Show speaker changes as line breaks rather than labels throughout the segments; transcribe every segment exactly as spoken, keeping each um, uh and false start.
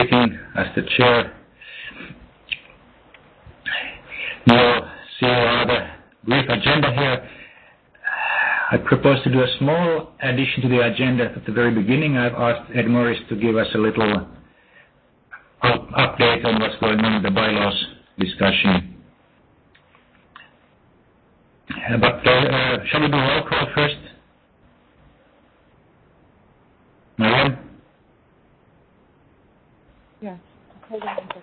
speaking as the chair. You'll see a rather brief agenda here. I propose to do a small addition to the agenda at the very beginning. I've asked Ed Morris to give us a little update on what's going on in the bylaws discussion. Uh, but uh, shall we do roll call first? Marianne?
Yes. Hold on one second.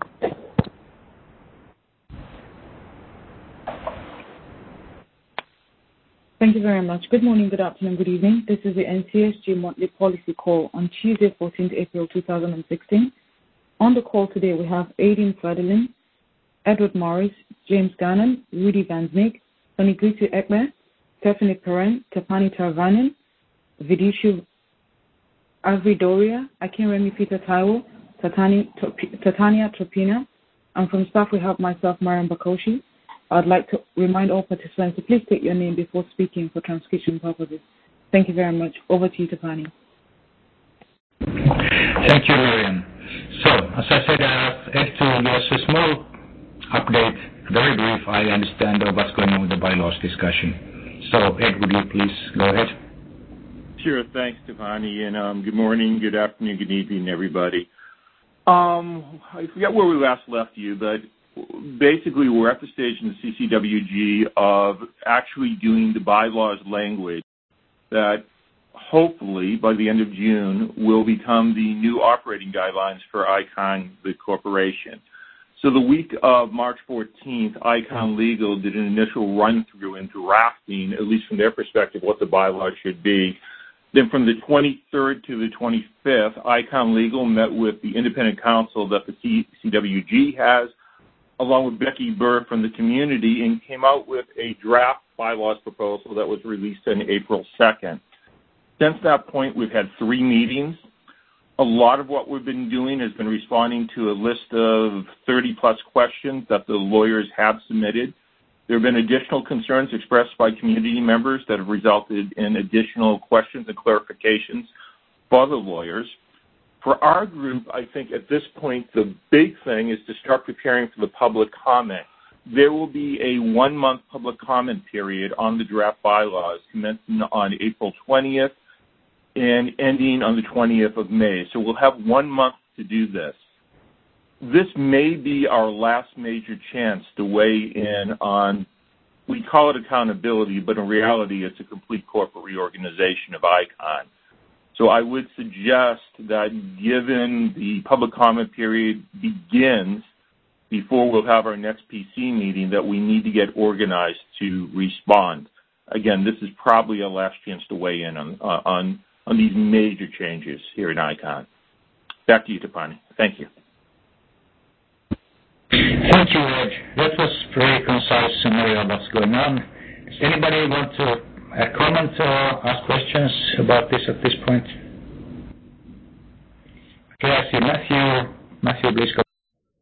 Thank you very much. Good morning, good afternoon, good evening. This is the N C S G monthly policy call on Tuesday, fourteenth April two thousand sixteen. On the call today, we have Aidan Federlin, Edward Morris, James Gannon, Rudy Van Znig, Sonigritu Ekme, Stephanie Perrin, Tapani Taravanan, Vidishu Avridoria, Akinremi Peter Taiwo, Tatania Tropina, and from staff we have myself, Mariam Bakoshi. I'd like to remind all participants to please state your name before speaking for transcription purposes. Thank you very much. Over to you, Tapani.
Thank you, Mariam. So, as I said, I have Ed to give us a small update, very brief, I understand, of what's going on with the bylaws discussion. So, Ed, would you please go ahead?
Sure, thanks, Tapani, and um, good morning, good afternoon, good evening, everybody. Um, I forget where we last left you, but basically, we're at the stage in the C C W G of actually doing the bylaws language that hopefully by the end of June will become the new operating guidelines for ICON, the corporation. So the week of March fourteenth, ICON Legal did an initial run-through and drafting, at least from their perspective, what the bylaws should be. Then from the twenty-third to the twenty-fifth, ICON Legal met with the independent counsel that the C C W G has, along with Becky Burr from the community, and came out with a draft bylaws proposal that was released on April second. Since that point, we've had three meetings. A lot of what we've been doing has been responding to a list of thirty-plus questions that the lawyers have submitted. There have been additional concerns expressed by community members that have resulted in additional questions and clarifications for the lawyers. For our group, I think at this point, the big thing is to start preparing for the public comment. There will be a one-month public comment period on the draft bylaws commencing on April twentieth and ending on the twentieth of May. So we'll have one month to do this. This may be our last major chance to weigh in on, we call it accountability, but in reality, it's a complete corporate reorganization of ICON. So I would suggest that given the public comment period begins before we'll have our next P C meeting, that we need to get organized to respond. Again, this is probably a last chance to weigh in on, uh, on, on these major changes here in ICON. Back to you, Tapani. Thank you.
Thank you, Ed. That was very concise summary of what's going on. Does anybody want to uh, comment or ask questions about this at this point? Okay, I see Matthew. Matthew, please go.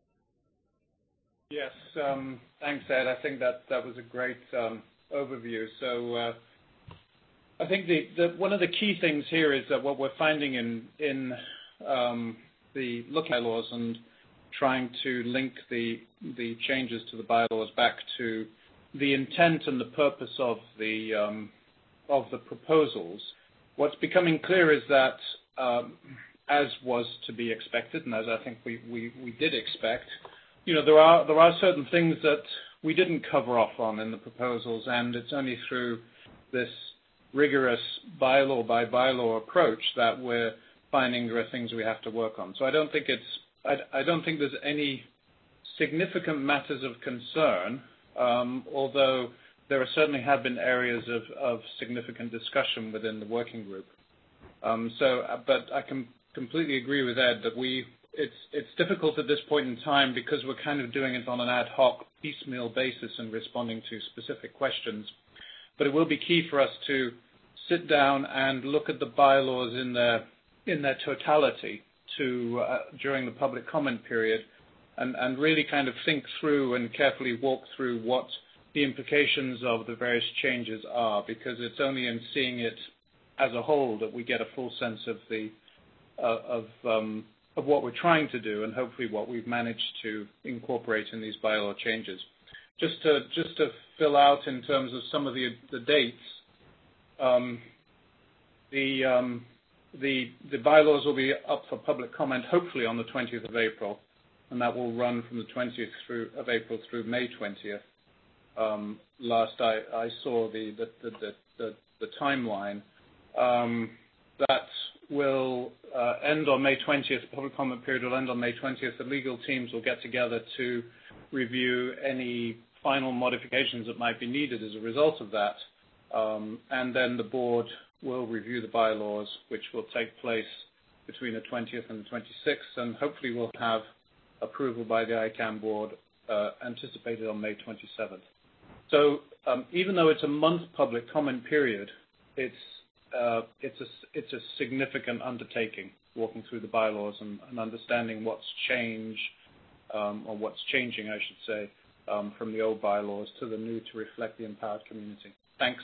Yes, um, thanks, Ed. I think that that was a great um, overview. So uh, I think the, the one of the key things here is that what we're finding in in um, the looking at bylaws and trying to link the the changes to the bylaws back to the intent and the purpose of the um, of the proposals. What's becoming clear is that, um, as was to be expected, and as I think we, we, we did expect, you know, there are there are certain things that we didn't cover off on in the proposals, and it's only through this rigorous bylaw by bylaw approach that we're finding there are things we have to work on. So I don't think it's I, I don't think there's any significant matters of concern, um, although there are certainly have been areas of, of significant discussion within the working group. Um, so, but I can completely agree with Ed that we it's it's difficult at this point in time because we're kind of doing it on an ad hoc, piecemeal basis and responding to specific questions. But it will be key for us to sit down and look at the bylaws in their in their totality to uh, during the public comment period, and, and really kind of think through and carefully walk through what the implications of the various changes are, because it's only in seeing it as a whole that we get a full sense of the uh, of um, of what we're trying to do and hopefully what we've managed to incorporate in these bylaw changes. Just to just to fill out in terms of some of the the dates, um, the um, the the bylaws will be up for public comment hopefully on the twentieth of April, and that will run from the twentieth through, of April through May twentieth. Um, last I, I saw the the the, the, the, the timeline. Um, that will uh, end on May twentieth. The public comment period will end on May twentieth. The legal teams will get together to review any final modifications that might be needed as a result of that. Um, and then the board will review the bylaws, which will take place between the twentieth and the twenty-sixth, and hopefully we'll have approval by the I CANN board uh, anticipated on May twenty-seventh. So um, even though it's a month public comment period, it's uh, it's a it's a significant undertaking, walking through the bylaws and, and understanding what's changed um, or what's changing, I should say, um, from the old bylaws to the new to reflect the empowered community. Thanks.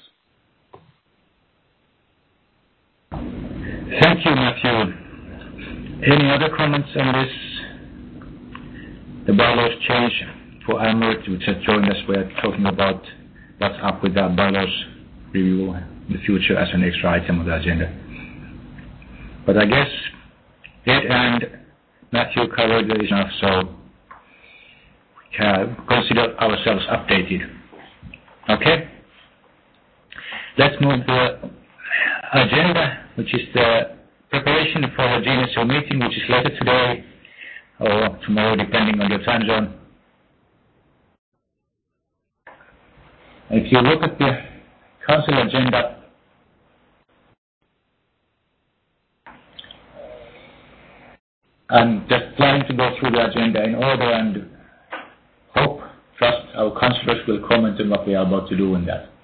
Thank you, Matthew. Any other comments on this? The bylaws change for AMRET, which has joined us. We're talking about what's up with that bylaws review in the future as an extra item on the agenda. But I guess Ed and Matthew covered this enough, so we can consider ourselves updated. Okay? Let's move to the agenda, which is the preparation for the G N S O meeting, which is later today or tomorrow, depending on your time zone. If you look at the council agenda, I'm just planning to go through the agenda in order and hope, trust our councillors will comment on what we are about to do in that.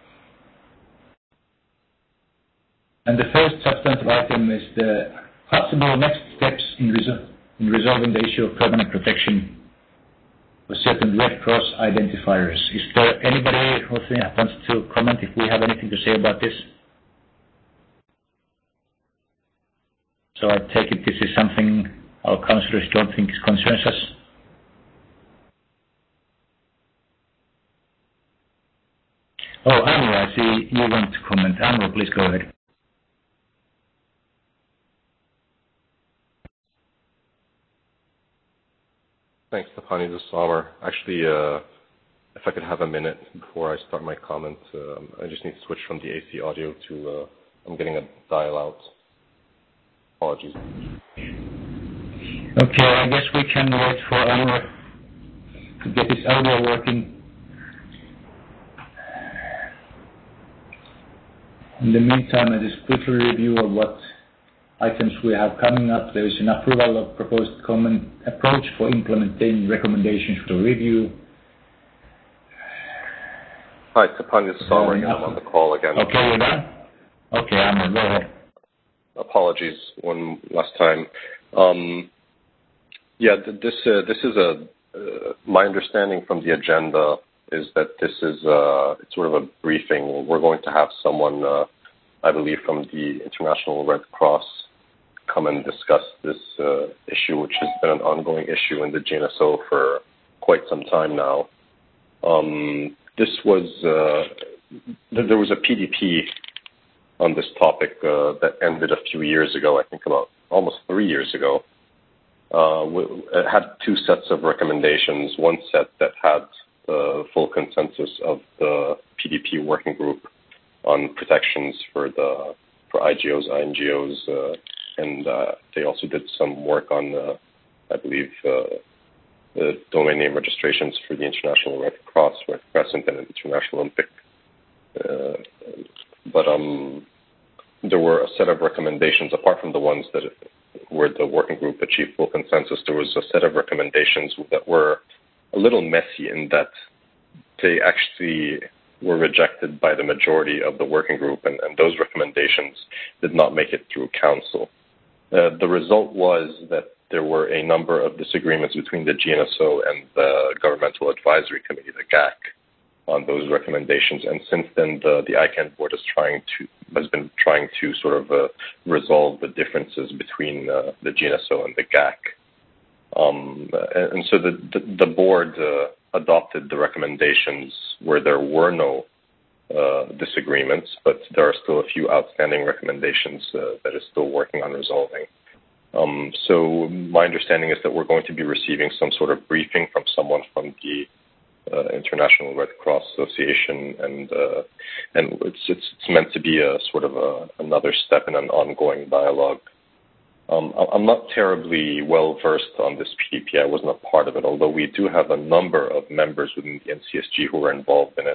And the first substantive item is the possible next steps in, resol in resolving the issue of permanent protection for certain Red Cross identifiers. Is there anybody who wants to comment if we have anything to say about this? So I take it this is something our councillors don't think concerns us. Oh, Amro, I see you want to comment. Amro, please go ahead.
Thanks, Stefani. This is Amr. Actually, uh, if I could have a minute before I start my comment, um, I just need to switch from the A C audio to, uh, I'm getting a dial out. Apologies.
Okay, I guess we can wait for Amr to get his audio working. In the meantime, I just quickly review of what items we have coming up. There is an approval of proposed common approach for implementing recommendations for review.
Hi, Stefani. This is Amr again. I'm on the call again.
Okay, you're done? Okay, Amr, go ahead.
Apologies one last time. Um, yeah, this uh, this is a uh, my understanding from the agenda is that this is uh, it's sort of a briefing. We're going to have someone, uh, I believe, from the International Red Cross come and discuss this uh, issue, which has been an ongoing issue in the G N S O for quite some time now. Um, this was uh, th there was a P D P on this topic uh, that ended a few years ago. I think about almost three years ago. Uh, it had two sets of recommendations. One set that had the full consensus of the P D P working group on protections for the for I G Os, I N G Os, uh, and uh, they also did some work on, uh, I believe, uh, the domain name registrations for the International Red Cross, Red Crescent, and International Olympic. Uh, but um, there were a set of recommendations, apart from the ones that where the working group achieved full consensus. There was a set of recommendations that were a little messy in that they actually were rejected by the majority of the working group, and, and those recommendations did not make it through council. Uh, the result was that there were a number of disagreements between the G N S O and the Governmental Advisory Committee, the G A C, on those recommendations. And since then, the, the I CANN board is trying to has been trying to sort of uh, resolve the differences between uh, the G N S O and the G A C. Um, and, and so the, the, the board uh, adopted the recommendations where there were no uh, disagreements, but there are still a few outstanding recommendations uh, that is still working on resolving. Um, so my understanding is that we're going to be receiving some sort of briefing from someone from the uh, International Red Cross Association, and uh, and it's, it's it's meant to be a sort of a, another step in an ongoing dialogue. Um, I'm not terribly well versed on this P D P. I was not part of it, although we do have a number of members within the N C S G who are involved in it.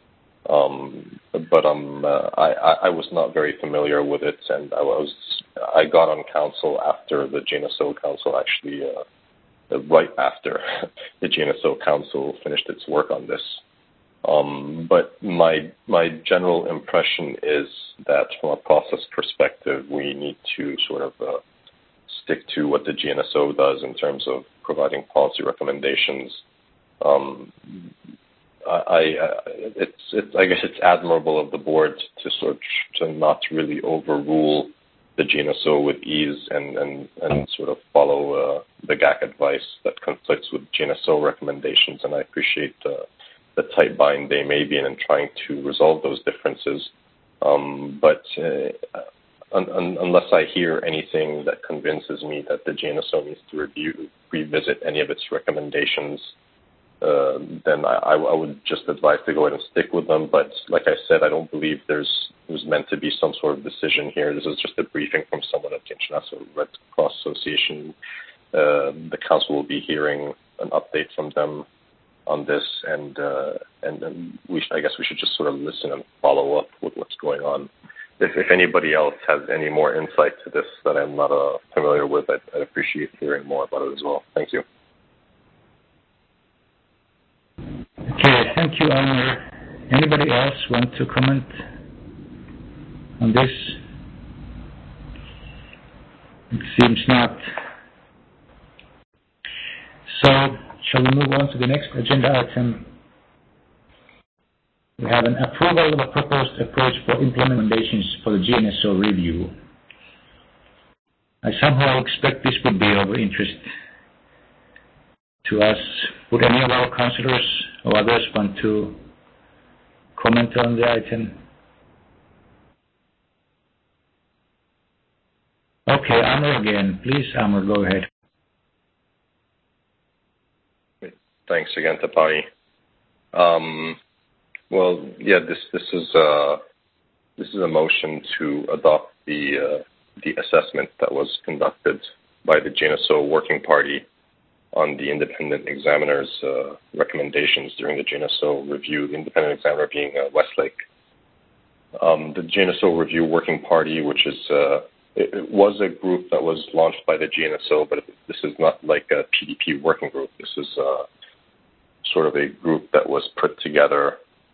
Um, but um, uh, I, I was not very familiar with it, and I was I got on council after the G N S O Council, actually uh, right after the G N S O Council finished its work on this. Um, but my my general impression is that from a process perspective, we need to sort of uh, stick to what the G N S O does in terms of providing policy recommendations. Um, I, I it's, it's I guess it's admirable of the board to sort of, to not really overrule the G N S O with ease and, and, and sort of follow uh, the G A C advice that conflicts with G N S O recommendations, and I appreciate uh, the tight bind they may be in in trying to resolve those differences. Um, but uh, un, un, unless I hear anything that convinces me that the G N S O needs to review, revisit any of its recommendations, Uh, then I, I would just advise to go ahead and stick with them. But like I said, I don't believe there's there's meant to be some sort of decision here. This is just a briefing from someone at the International Red Cross Association. Uh, the council will be hearing an update from them on this, and uh, and, and we I guess we should just sort of listen and follow up with what's going on. If, if anybody else has any more insight to this that I'm not uh, familiar with, I'd, I'd appreciate hearing more about it as well. Thank you.
Okay, thank you, Amr. Anybody else want to comment on this? It seems not. So, shall we move on to the next agenda item? We have an approval of a proposed approach for implementations for the G N S O review. I somehow expect this would be of interest to us. Would any of our councillors or others want to comment on the item? Okay, Amr again. Please, Amr, go ahead.
Thanks again, Tapani. Um, well, yeah, this this is uh, this is a motion to adopt the uh, the assessment that was conducted by the G N S O Working Party on the independent examiner's uh, recommendations during the G N S O review, the independent examiner being uh, Westlake. Um, the G N S O Review Working Party, which is, uh, it, it was a group that was launched by the G N S O, but this is not like a P D P working group. This is uh, sort of a group that was put together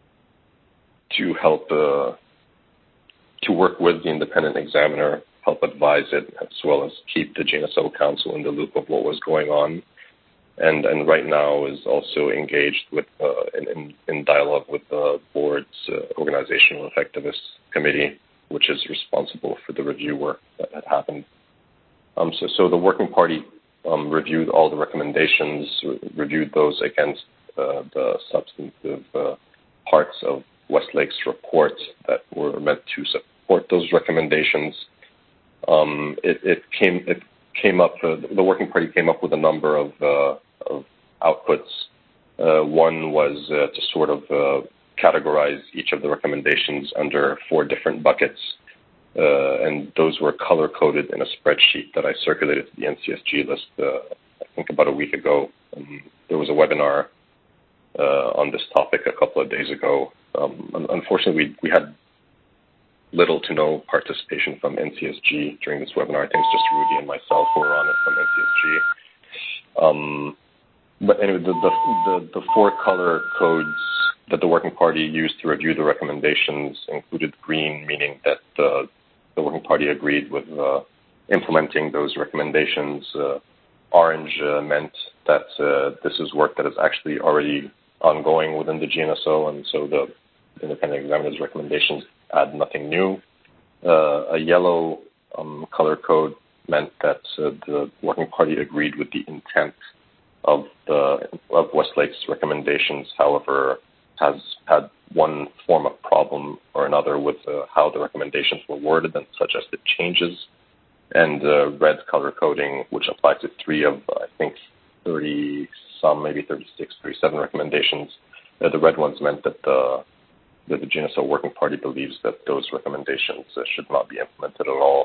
to help, uh, to work with the independent examiner, help advise it, as well as keep the G N S O Council in the loop of what was going on. And, and right now is also engaged with uh, in, in dialogue with the board's uh, organizational effectiveness committee, which is responsible for the review work that had happened. Um, so, so the working party um, reviewed all the recommendations, re- reviewed those against uh, the substantive uh, parts of Westlake's report that were meant to support those recommendations. Um, it, it came it came up. Uh, the working party came up with a number of uh, of outputs. Uh, one was uh, to sort of uh, categorize each of the recommendations under four different buckets, uh, and those were color-coded in a spreadsheet that I circulated to the N C S G list, uh, I think about a week ago. Um, there was a webinar uh, on this topic a couple of days ago. Um, unfortunately, we, we had little to no participation from N C S G during this webinar. I think it's just Rudy and myself who were on it from N C S G. Um, but anyway, the, the, the, the four color codes that the working party used to review the recommendations included green, meaning that uh, the working party agreed with uh, implementing those recommendations. Uh, orange uh, meant that uh, this is work that is actually already ongoing within the G N S O, and so the independent examiner's recommendations add nothing new. Uh, a yellow um, color code meant that uh, the Working Party agreed with the intent of the of Westlake's recommendations, however, has had one form of problem or another with uh, how the recommendations were worded and suggested changes. And uh, red color coding, which applied to three of, I think, thirty some, maybe thirty-six, thirty-seven recommendations. Uh, the red ones meant that the, that the G N S O Working Party believes that those recommendations uh, should not be implemented at all.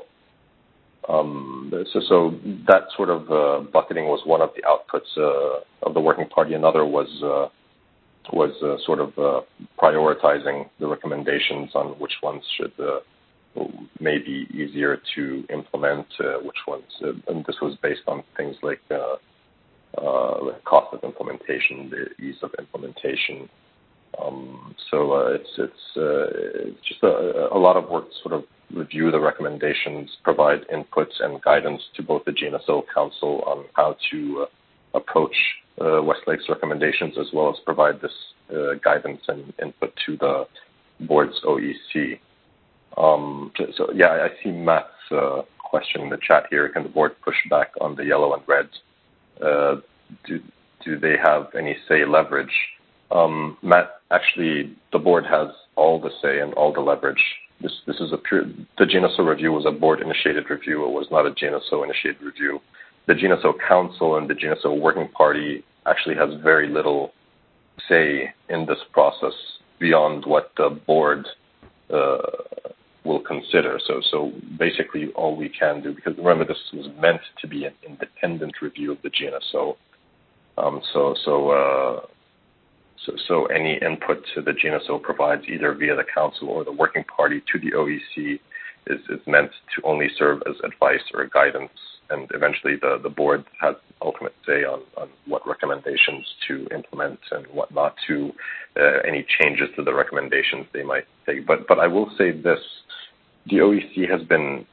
Um, so, so that sort of uh, bucketing was one of the outputs uh, of the Working Party. Another was uh, was uh, sort of uh, prioritizing the recommendations on which ones should uh, may be easier to implement, uh, which ones, uh, and this was based on things like uh, uh, the cost of implementation, the ease of implementation. Um, so uh, it's it's, uh, it's just a, a lot of work to sort of review the recommendations, provide inputs and guidance to both the G N S O Council on how to uh, approach uh, Westlake's recommendations, as well as provide this uh, guidance and input to the board's O E C. Um, so, yeah, I see Matt's uh, question in the chat here. Can the board push back on the yellow and red? Uh, do, do they have any say leverage? Um, Matt, actually, the board has all the say and all the leverage. This, this is a pure, the G N S O review was a board-initiated review. It was not a G N S O-initiated review. The G N S O Council and the G N S O Working Party actually has very little say in this process beyond what the board uh, will consider. So, so basically all we can do, because remember this was meant to be an independent review of the G N S O. Um, so, so, uh, so, so any input to the G N S O provides either via the Council or the Working Party to the O E C is, is meant to only serve as advice or guidance, and eventually the, the board has ultimate say on, on what recommendations to implement and what not to, uh, any changes to the recommendations they might take. But, but I will say this, the O E C has been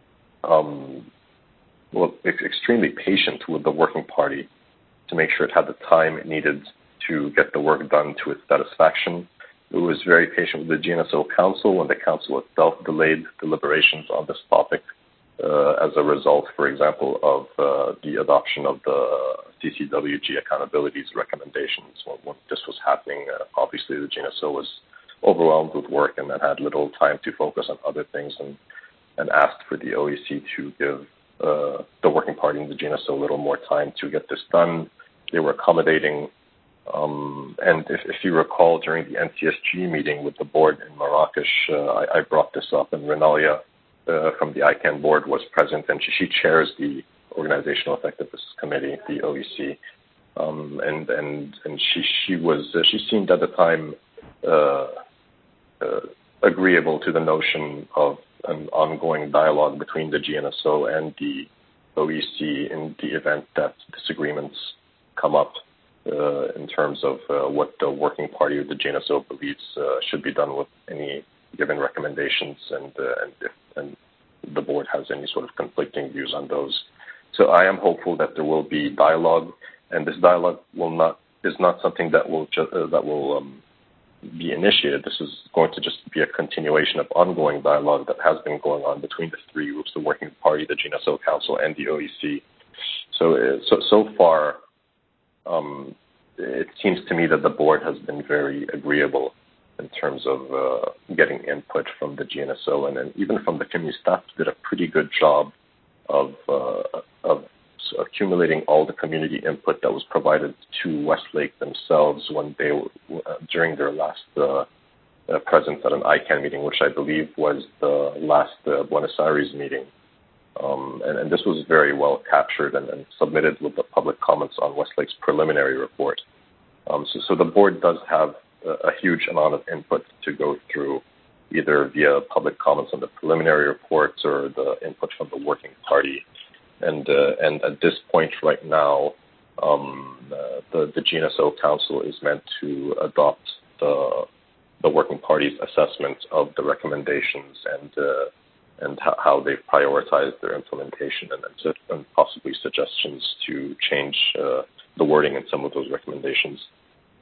um, well, extremely patient with the Working Party to make sure it had the time it needed to get the work done to its satisfaction. It was very patient with the G N S O Council, and the Council itself delayed deliberations on this topic uh, as a result, for example, of uh, the adoption of the C C W G accountabilities recommendations. When, when this was happening, uh, obviously the G N S O was overwhelmed with work and then had little time to focus on other things, and, and asked for the O E C to give uh, the Working Party and the G N S O a little more time to get this done. They were accommodating. Um, and if, if you recall, during the N C S G meeting with the board in Marrakesh, uh, I, I brought this up, and Renalia uh, from the I CANN board was present, and she, she chairs the Organizational Effectiveness Committee, the O E C. Um, and and and she she was uh, she seemed at the time uh, uh, agreeable to the notion of an ongoing dialogue between the G N S O and the O E C in the event that disagreements come up uh, in terms of uh, what the Working Party of the G N S O believes uh, should be done with any given recommendations, and uh, and, if, and the board has any sort of conflicting views on those. So I am hopeful that there will be dialogue, and this dialogue will not is not something that will ju- uh, that will um, be initiated. This is going to just be a continuation of ongoing dialogue that has been going on between the three groups: the Working Party, the G N S O Council, and the O E C. So uh, so so far, um, it seems to me that the board has been very agreeable in terms of uh, getting input from the G N S O, and then even from the community staff did a pretty good job of uh, of accumulating all the community input that was provided to Westlake themselves when they were, uh, during their last uh, uh, presence at an I CANN meeting, which I believe was the last uh, Buenos Aires meeting. Um, and, and this was very well captured and, and submitted with the public comments on Westlake's preliminary report. Um, so, so the board does have a, a huge amount of input to go through, either via public comments on the preliminary reports or the input from the Working Party. And uh, and at this point right now, um, uh, the, the G N S O Council is meant to adopt the the Working Party's assessment of the recommendations and uh, and how, how they've prioritized their implementation, and, and, and possibly suggestions to change uh, the wording in some of those recommendations.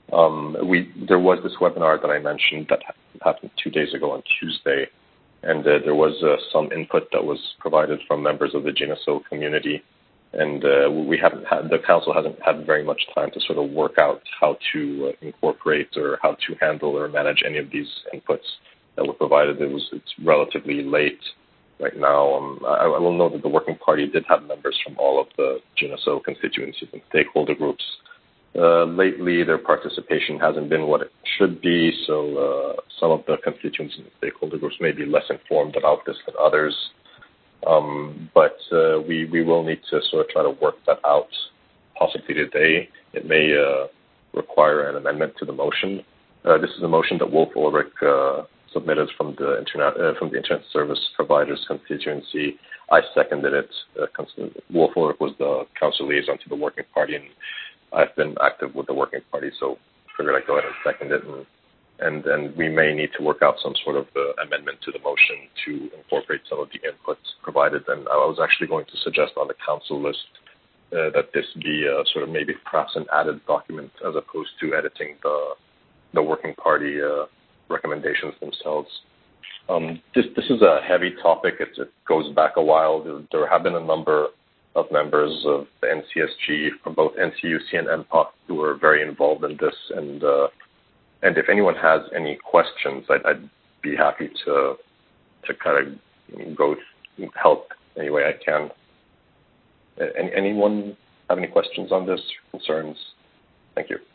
Um, we there was this webinar that I mentioned that happened two days ago on Tuesday, and uh, there was uh, some input that was provided from members of the G N S O community, and uh, we haven't had the council hasn't had very much time to sort of work out how to uh, incorporate or how to handle or manage any of these inputs that were provided. It was it's relatively late right now. Um, I, I will note that the Working Party did have members from all of the G N S O constituencies and stakeholder groups. Uh, lately, their participation hasn't been what it should be, so uh, some of the constituents and stakeholder groups may be less informed about this than others. Um, but uh, we, we will need to sort of try to work that out possibly today. It may uh, require an amendment to the motion. Uh, this is a motion that Wolf Ulrich uh, submitted from the internet uh, from the Internet Service Providers constituency. I seconded it. Uh, Wolf Ulrich was the council liaison to the Working Party, and I've been active with the Working Party, so I figured I'd go ahead and second it, and and, and we may need to work out some sort of uh, amendment to the motion to incorporate some of the inputs provided. And I was actually going to suggest on the council list uh, that this be uh, sort of maybe perhaps an added document as opposed to editing the the Working Party uh, recommendations themselves. Um, this this is a heavy topic. It, it goes back a while. There, there have been a number of members of the N C S G from both N C U C and M P O C who are very involved in this, and uh, and if anyone has any questions, I'd, I'd be happy to to kind of go help any way I can. Any, anyone have any questions on this, concerns? Thank you.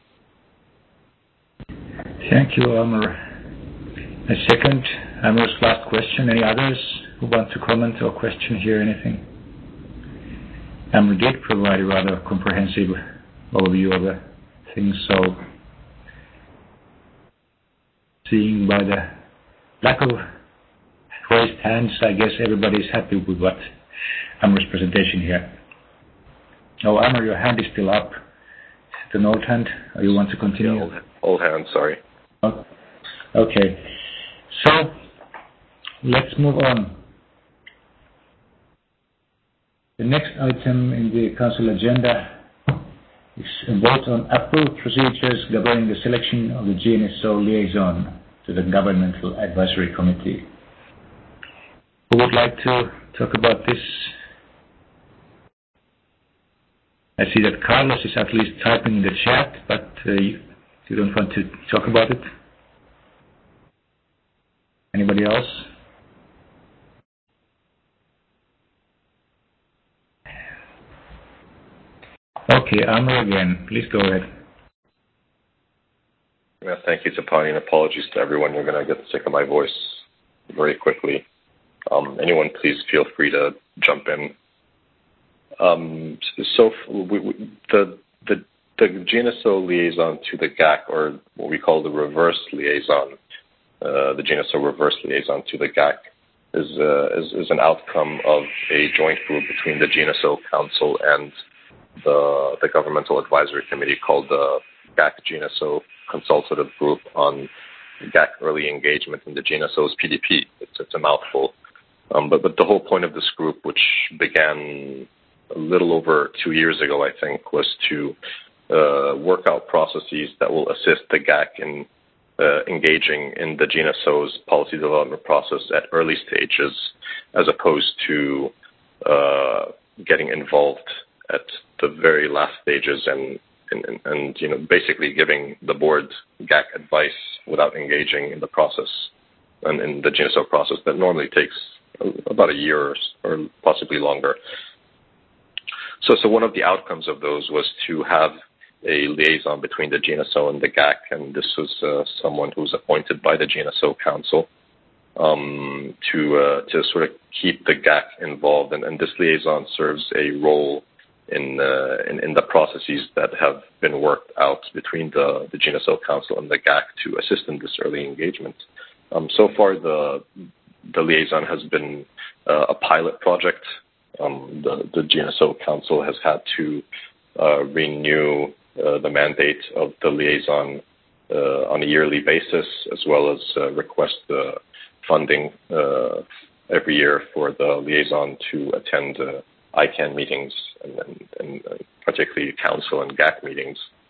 Thank you, Amr. A second, Amr's last question. Any others who want to comment or question here anything? Amr did provide a rather comprehensive overview of the things, so seeing by the lack of raised hands, I guess everybody is happy with what Amr's presentation here. Oh, Amr, your hand is still up. Is it an old hand, or you want to continue?
Yeah, old, old hand, sorry.
Oh, okay, so let's move on. The next item in the council agenda is a vote on approved procedures governing the selection of the G N S O liaison to the Governmental Advisory Committee. Who would like to talk about this? I see that Carlos is at least typing in the chat, but uh, you, you don't want to talk about it? Anybody else? Okay, Amr again. Please go ahead.
Yeah, thank you, Tapani, and apologies to everyone. You're going to get sick of my voice very quickly. Um, anyone, please feel free to jump in. Um, so we, we, the, the the G N S O liaison to the G A C, or what we call the reverse liaison, uh, the G N S O reverse liaison to the G A C, is, uh, is is an outcome of a joint group between the G N S O Council and the the Governmental Advisory Committee called the G A C G N S O Consultative Group on G A C Early Engagement in the G N S O's P D P. It's, it's a mouthful. Um, but, but the whole point of this group, which began a little over two years ago, I think, was to uh, work out processes that will assist the G A C in uh, engaging in the G N S O's policy development process at early stages, as opposed to uh, getting involved at the very last stages and, and, and, and you know, basically giving the board G A C advice without engaging in the process and in the G N S O process that normally takes about a year or, or possibly longer. So, so one of the outcomes of those was to have a liaison between the G N S O and the G A C, and this was uh, someone who was appointed by the G N S O Council um, to uh, to sort of keep the G A C involved, and, and this liaison serves a role in, uh, in in the processes that have been worked out between the, the G N S O Council and the G A C to assist in this early engagement. Um, so far, the the liaison has been uh, a pilot project. Um, the, the G N S O Council has had to uh, renew uh, the mandate of the liaison uh, on a yearly basis, as well as uh, request uh, funding uh, every year for the liaison to attend uh, I CANN meetings and, and, and particularly council and G A C meetings.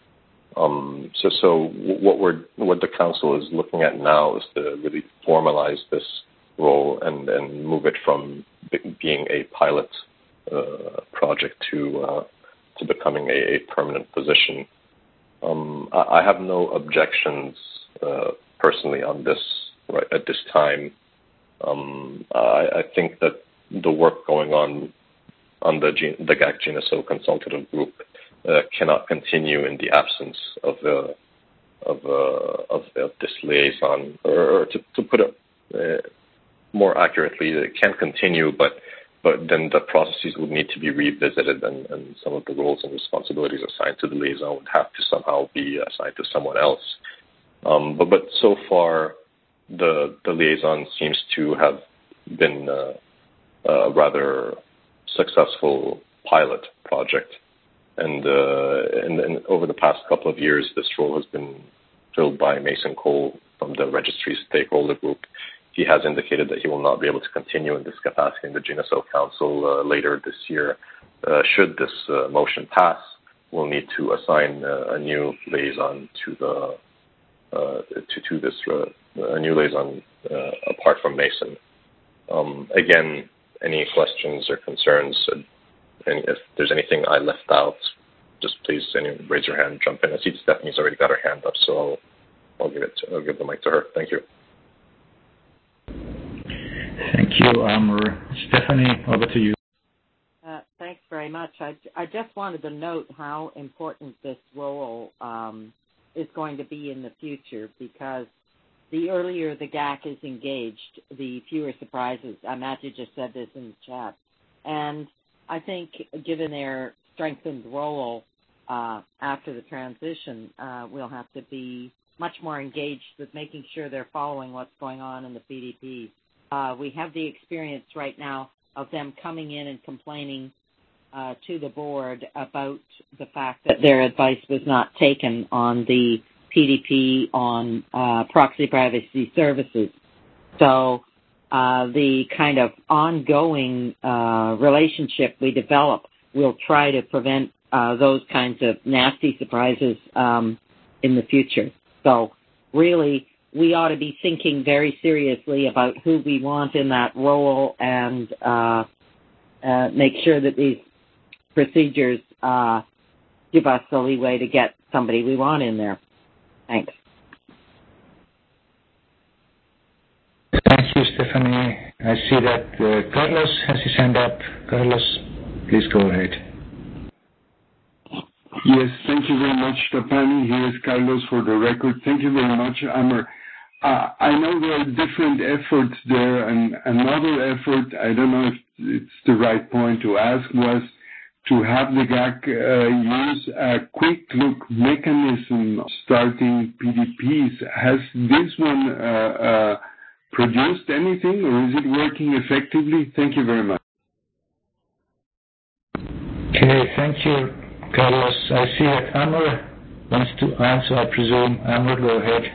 Um, so, so what we're what the council is looking at now is to really formalize this role and, and move it from being a pilot uh, project to uh, to becoming a, a permanent position. Um, I, I have no objections uh, personally on this right at this time. Um, I, I think that the work going on on the G, the G A C G N S O consultative group uh, cannot continue in the absence of uh, of, uh, of of this liaison, or, or to, to put it uh, more accurately, it can continue, but but then the processes would need to be revisited, and, and some of the roles and responsibilities assigned to the liaison would have to somehow be assigned to someone else. Um, but but so far, the the liaison seems to have been uh, a rather successful pilot project, and, uh, and, and over the past couple of years, this role has been filled by Mason Cole from the registry stakeholder group. He has indicated that he will not be able to continue in this capacity in the G N S O Council uh, later this year. Uh, should this uh, motion pass, we'll need to assign uh, a new liaison to the uh, to, to this uh, a new liaison uh, apart from Mason. Um, again, any questions or concerns, uh, and if there's anything I left out, just please anyone raise your hand, jump in. I see Stephanie's already got her hand up, so I'll, I'll give it. To, I'll give the mic to her. Thank you.
Thank you, Amr. Stephanie, over to you.
Uh, thanks very much. I, I just wanted to note how important this role um, is going to be in the future, because the earlier the G A C is engaged, the fewer surprises. Amati just said this in the chat. And I think given their strengthened role uh, after the transition, uh, we'll have to be much more engaged with making sure they're following what's going on in the P D P. Uh, we have the experience right now of them coming in and complaining uh, to the board about the fact that their advice was not taken on the P D P on uh, proxy privacy services. So uh, the kind of ongoing uh, relationship we develop will try to prevent uh, those kinds of nasty surprises um, in the future. So really, we ought to be thinking very seriously about who we want in that role, and uh, uh, make sure that these procedures uh, give us the leeway to get somebody we want in there. Thanks.
Thank you, Stephanie. I see that uh, Carlos has his hand up. Carlos, please go ahead.
Yes, thank you very much, Tapani. Here is Carlos for the record. Thank you very much, Amr. Uh, I know there are different efforts there, and another effort, I don't know if it's the right point to ask, was to have the G A C uh, use a quick look mechanism starting P D Ps. Has this one uh, uh, produced anything, or is it working effectively? Thank you very much.
Okay, thank you, Carlos. I see that Amr wants to answer, I presume. Amr, go ahead.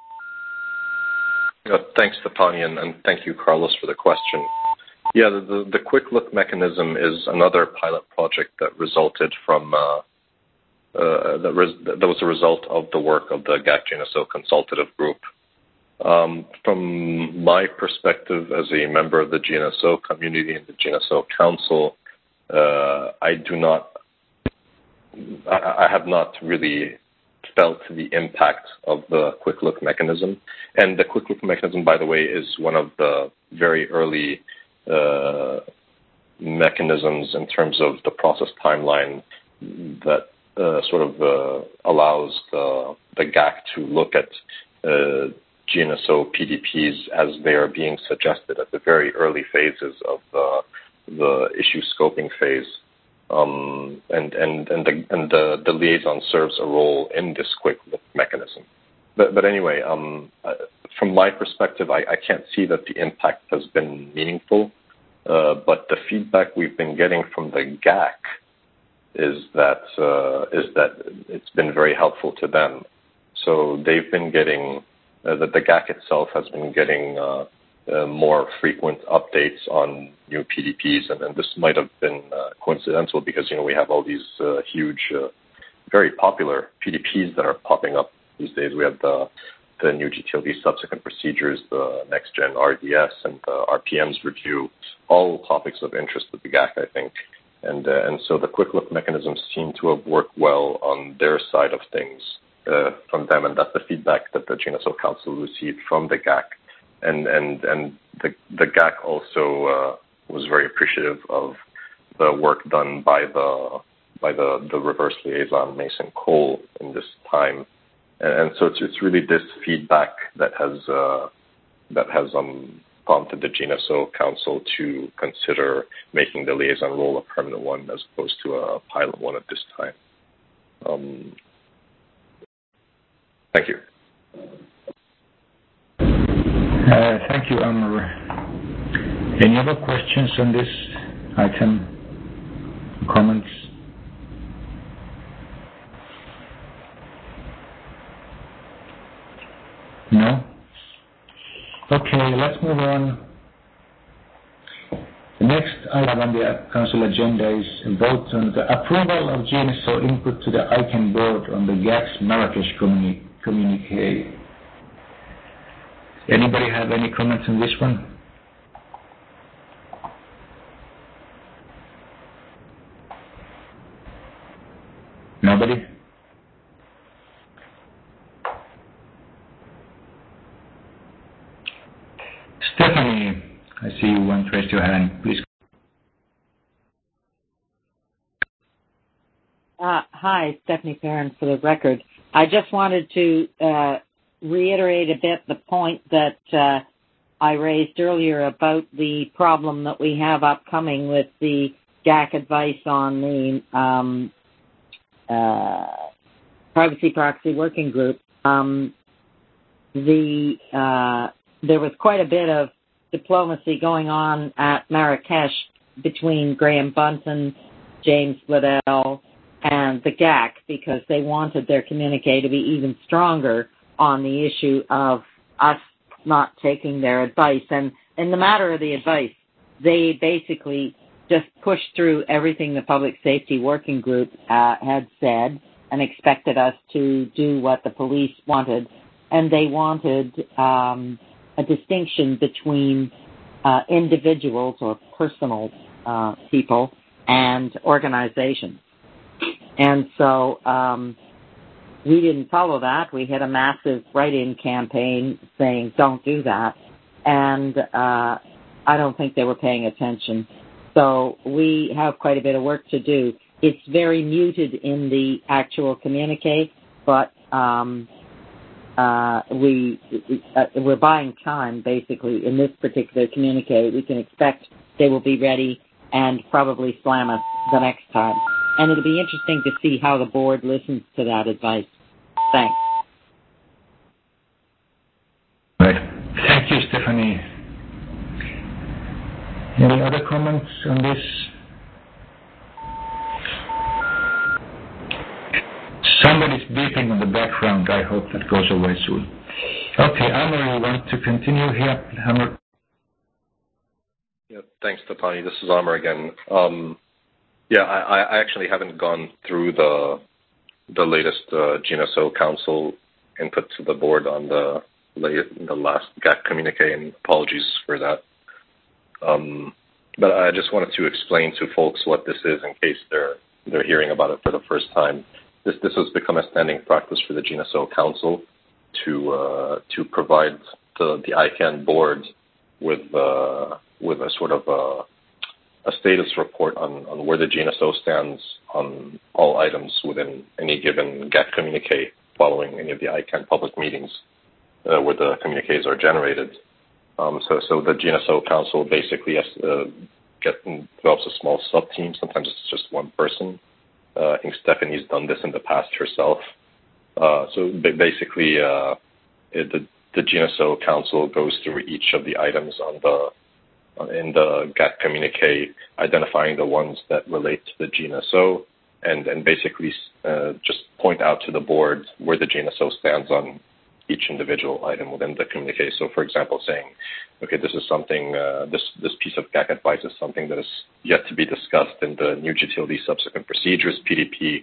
Uh, thanks, Stefani, and, and thank you, Carlos, for the question. Yeah, the, the, the quick look mechanism is another pilot project that resulted from, uh, uh, that, res- that was a result of the work of the G A C G N S O consultative group. Um, from my perspective as a member of the G N S O community and the G N S O Council, uh, I do not, I, I have not really felt the impact of the quick look mechanism. And the quick look mechanism, by the way, is one of the very early uh, mechanisms in terms of the process timeline that uh, sort of uh, allows the, the G A C to look at uh, G N S O P D Ps as they are being suggested at the very early phases of the, the issue scoping phase. Um, and and and, the, and the, the liaison serves a role in this quick look mechanism. But, but anyway, um, uh, from my perspective, I, I can't see that the impact has been meaningful. Uh, but the feedback we've been getting from the G A C is that uh, is that it's been very helpful to them. So they've been getting uh, that the G A C itself has been getting uh, uh, more frequent updates on new P D Ps, and, and this might have been uh, coincidental because you know we have all these uh, huge uh, very popular P D Ps that are popping up these days. We have the the new G T L D subsequent procedures, the next-gen R D S, and the R P Ms review, all topics of interest with the G A C, I think. And uh, and so the quick look mechanisms seem to have worked well on their side of things uh, from them, and that's the feedback that the G N S O Council received from the G A C. And and and the the G A C also uh, was very appreciative of the work done by the by the, the reverse liaison Mason Cole in this time, and, and so it's it's really this feedback that has uh, that has um. prompted the G N S O Council to consider making the liaison role a permanent one as opposed to a pilot one at this time. Um, thank you.
Uh, thank you, Amr. Any other questions on this item? Comments? No? Okay, let's move on. The next item on the Council agenda is a vote on the approval of G N S O input to the I CANN board on the G A C's Marrakesh communi- communique. Anybody have any comments on this one? Nobody? Stephanie, I see you want to raise your hand. Please.
Uh, hi, Stephanie Perrin for the record. I just wanted to uh, reiterate a bit the point that uh, I raised earlier about the problem that we have upcoming with the G A C advice on the um, uh, privacy proxy working group. Um, the uh, there was quite a bit of diplomacy going on at Marrakesh between Graham Bunton, James Liddell, and the G A C because they wanted their communique to be even stronger on the issue of us not taking their advice. And in the matter of the advice, they basically just pushed through everything the Public Safety Working Group uh, had said and expected us to do what the police wanted. And they wanted um, a distinction between uh, individuals or personal uh, people and organizations. And so um, we didn't follow that. We had a massive write-in campaign saying, don't do that. And uh, I don't think they were paying attention. So we have quite a bit of work to do. It's very muted in the actual communique, but um, uh, we, uh, we're buying time, basically, in this particular communique. We can expect they will be ready and probably slam us the next time. And it'll be interesting to see how the board listens to that advice. Thanks.
Right. Thank you, Stephanie. Any other comments on this? Somebody's beeping in the background. I hope that goes away soon. Okay, Amr, you want to continue here? Amr?
Yeah, thanks, Stefani. This is Amr again. Um, yeah, I, I actually haven't gone through the the latest uh, G N S O Council input to the board on the the last G A C communique, and apologies for that. Um, but I just wanted to explain to folks what this is in case they're they're hearing about it for the first time. This this has become a standing practice for the G N S O Council to uh, to provide the the I CANN board with uh, with a sort of a, a status report on, on where the G N S O stands on all items within any given G A C communique following any of the I CANN public meetings uh, where the communiques are generated. Um, so, so the G N S O Council basically has, uh, get, develops a small sub-team. Sometimes it's just one person. Uh, I think Stephanie's done this in the past herself. Uh, so basically, uh, it, the, the G N S O Council goes through each of the items on the in the G A C communique, identifying the ones that relate to the G N S O, and, and basically uh, just point out to the board where the G N S O stands on each individual item within the communique. So, for example, saying, okay, this is something, uh, this this piece of G A C advice is something that is yet to be discussed in the new G T L D subsequent procedures, P D P,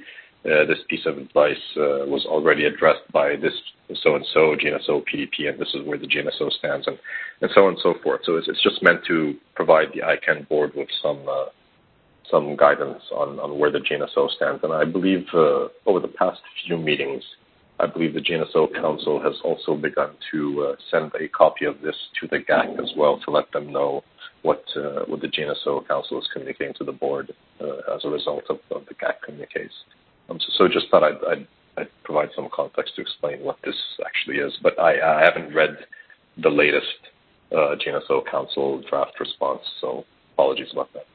uh, this piece of advice uh, was already addressed by this so-and-so, G N S O, P D P, and this is where the G N S O stands, and, and so on and so forth. So it's, it's just meant to provide the I CANN board with some uh, some guidance on, on where the G N S O stands. And I believe uh, over the past few meetings, I believe the G N S O Council has also begun to uh, send a copy of this to the G A C as well to let them know what uh, what the G N S O Council is communicating to the board uh, as a result of, of the G A C communiques. Um, so, so just thought I'd, I'd, I'd provide some context to explain what this actually is. But I, I haven't read the latest uh, G N S O Council draft response, so apologies about that.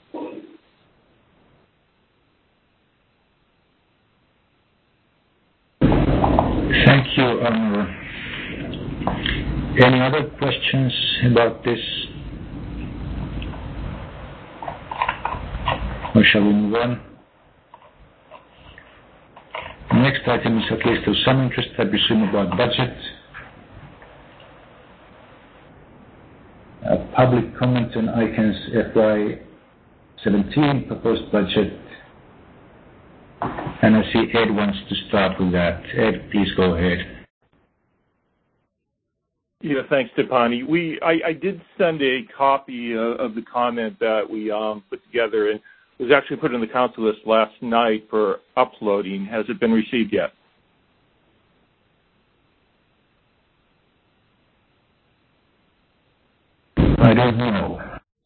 Thank you, Amr. Any other questions about this? Or shall we move on? The next item is at least of some interest, I presume, about budget. Uh, public comment on I CANN's F Y seventeen proposed budget. And I see Ed wants to start with that. Ed, please go ahead.
Yeah, thanks, Stefani. We, I, I did send a copy uh, of the comment that we um, put together, and it was actually put in the council list last night for uploading. Has it been received yet?
I don't know.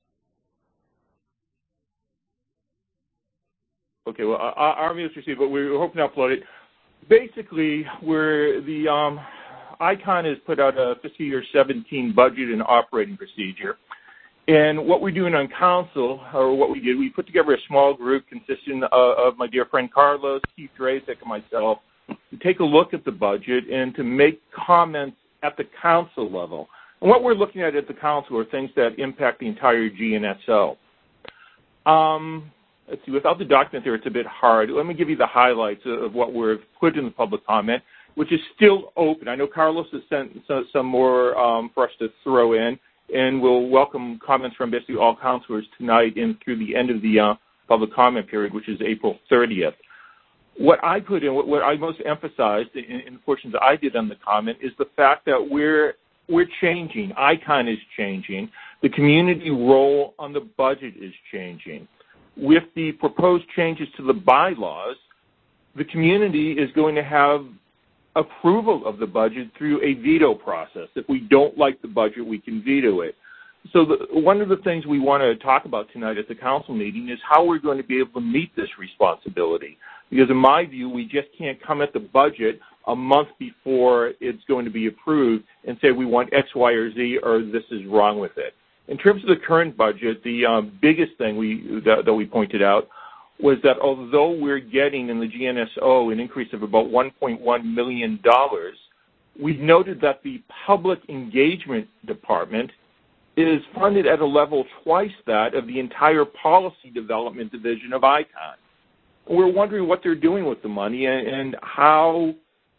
Okay, well, our meal is received, but we're hoping to upload it. Basically, we're the um, I CON has put out a fiscal year seventeen budget and operating procedure. And what we're doing on council, or what we did, we put together a small group consisting of, of my dear friend Carlos, Keith Drazek, and myself to take a look at the budget and to make comments at the council level. And what we're looking at at the council are things that impact the entire G N S O. Um... Let's see, without the document there, it's a bit hard. Let me give you the highlights of what we've put in the public comment, which is still open. I know Carlos has sent some more um, for us to throw in, and we'll welcome comments from basically all councilors tonight and through the end of the uh, public comment period, which is April thirtieth. What I put in, what, what I most emphasized in, in the portions that I did on the comment is the fact that we're we're changing. I CON is changing. The community role on the budget is changing. With the proposed changes to the bylaws, the community is going to have approval of the budget through a veto process. If we don't like the budget, we can veto it. So the, one of the things we want to talk about tonight at the council meeting is how we're going to be able to meet this responsibility. Because in my view, we just can't come at the budget a month before it's going to be approved and say we want X, Y, or Z, or this is wrong with it. In terms of the current budget, the um, biggest thing we that, that we pointed out was that although we're getting in the G N S O an increase of about one point one million dollars, we've noted that the public engagement department is funded at a level twice that of the entire policy development division of I CON. We're wondering what they're doing with the money and, and how,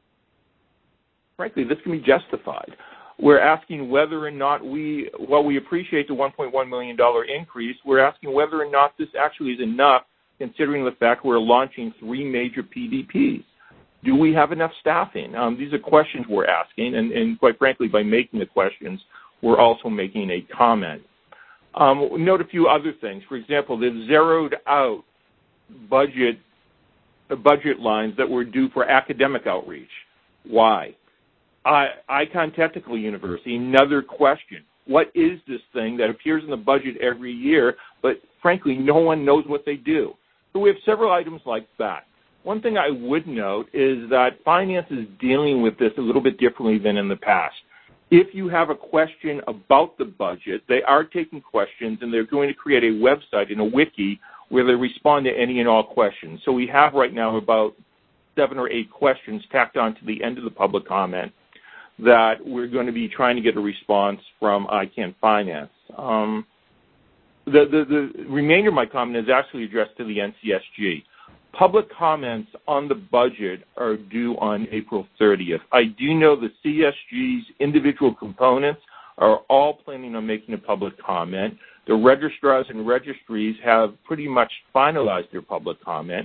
frankly, this can be justified. We're asking whether or not we, while we appreciate the one point one million dollars increase, we're asking whether or not this actually is enough considering the fact we're launching three major P D Ps. Do we have enough staffing? Um, these are questions we're asking, and, and quite frankly, by making the questions, we're also making a comment. Um, note a few other things. For example, they've zeroed out budget, uh, budget lines that were due for academic outreach. Why? I, I CON Technical University, another question. What is this thing that appears in the budget every year, but frankly, no one knows what they do? So we have several items like that. One thing I would note is that finance is dealing with this a little bit differently than in the past. If you have a question about the budget, they are taking questions, and they're going to create a website and a wiki where they respond to any and all questions. So we have right now about seven or eight questions tacked on to the end of the public comment that we're going to be trying to get a response from I CAN Finance. Um, the, the, the remainder of my comment is actually addressed to the N C S G. Public comments on the budget are due on April thirtieth. I do know the C S G's individual components are all planning on making a public comment. The registrars and registries have pretty much finalized their public comment.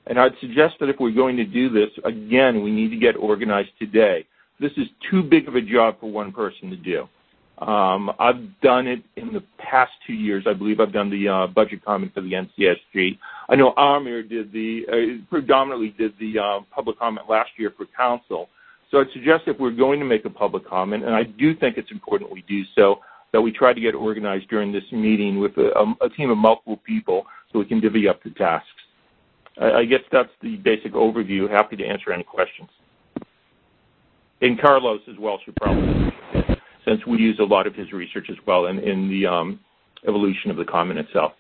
And I'd suggest that if we're going to do this, again, we need to get organized today. This is too big of a job for one person to do. Um, I've done it in the past two years. I believe I've done the uh, budget comment for the N C S G. I know Amir did the, uh, predominantly did the uh, public comment last year for council. So I'd suggest if we're going to make a public comment, and I do think it's important we do so, that we try to get organized during this meeting with a, a, a team of multiple people so we can divvy up the tasks. I, I guess that's the basic overview. Happy to answer any questions. And Carlos as well should probably, since we use a lot of his research as well in, in the um, evolution of the comment itself.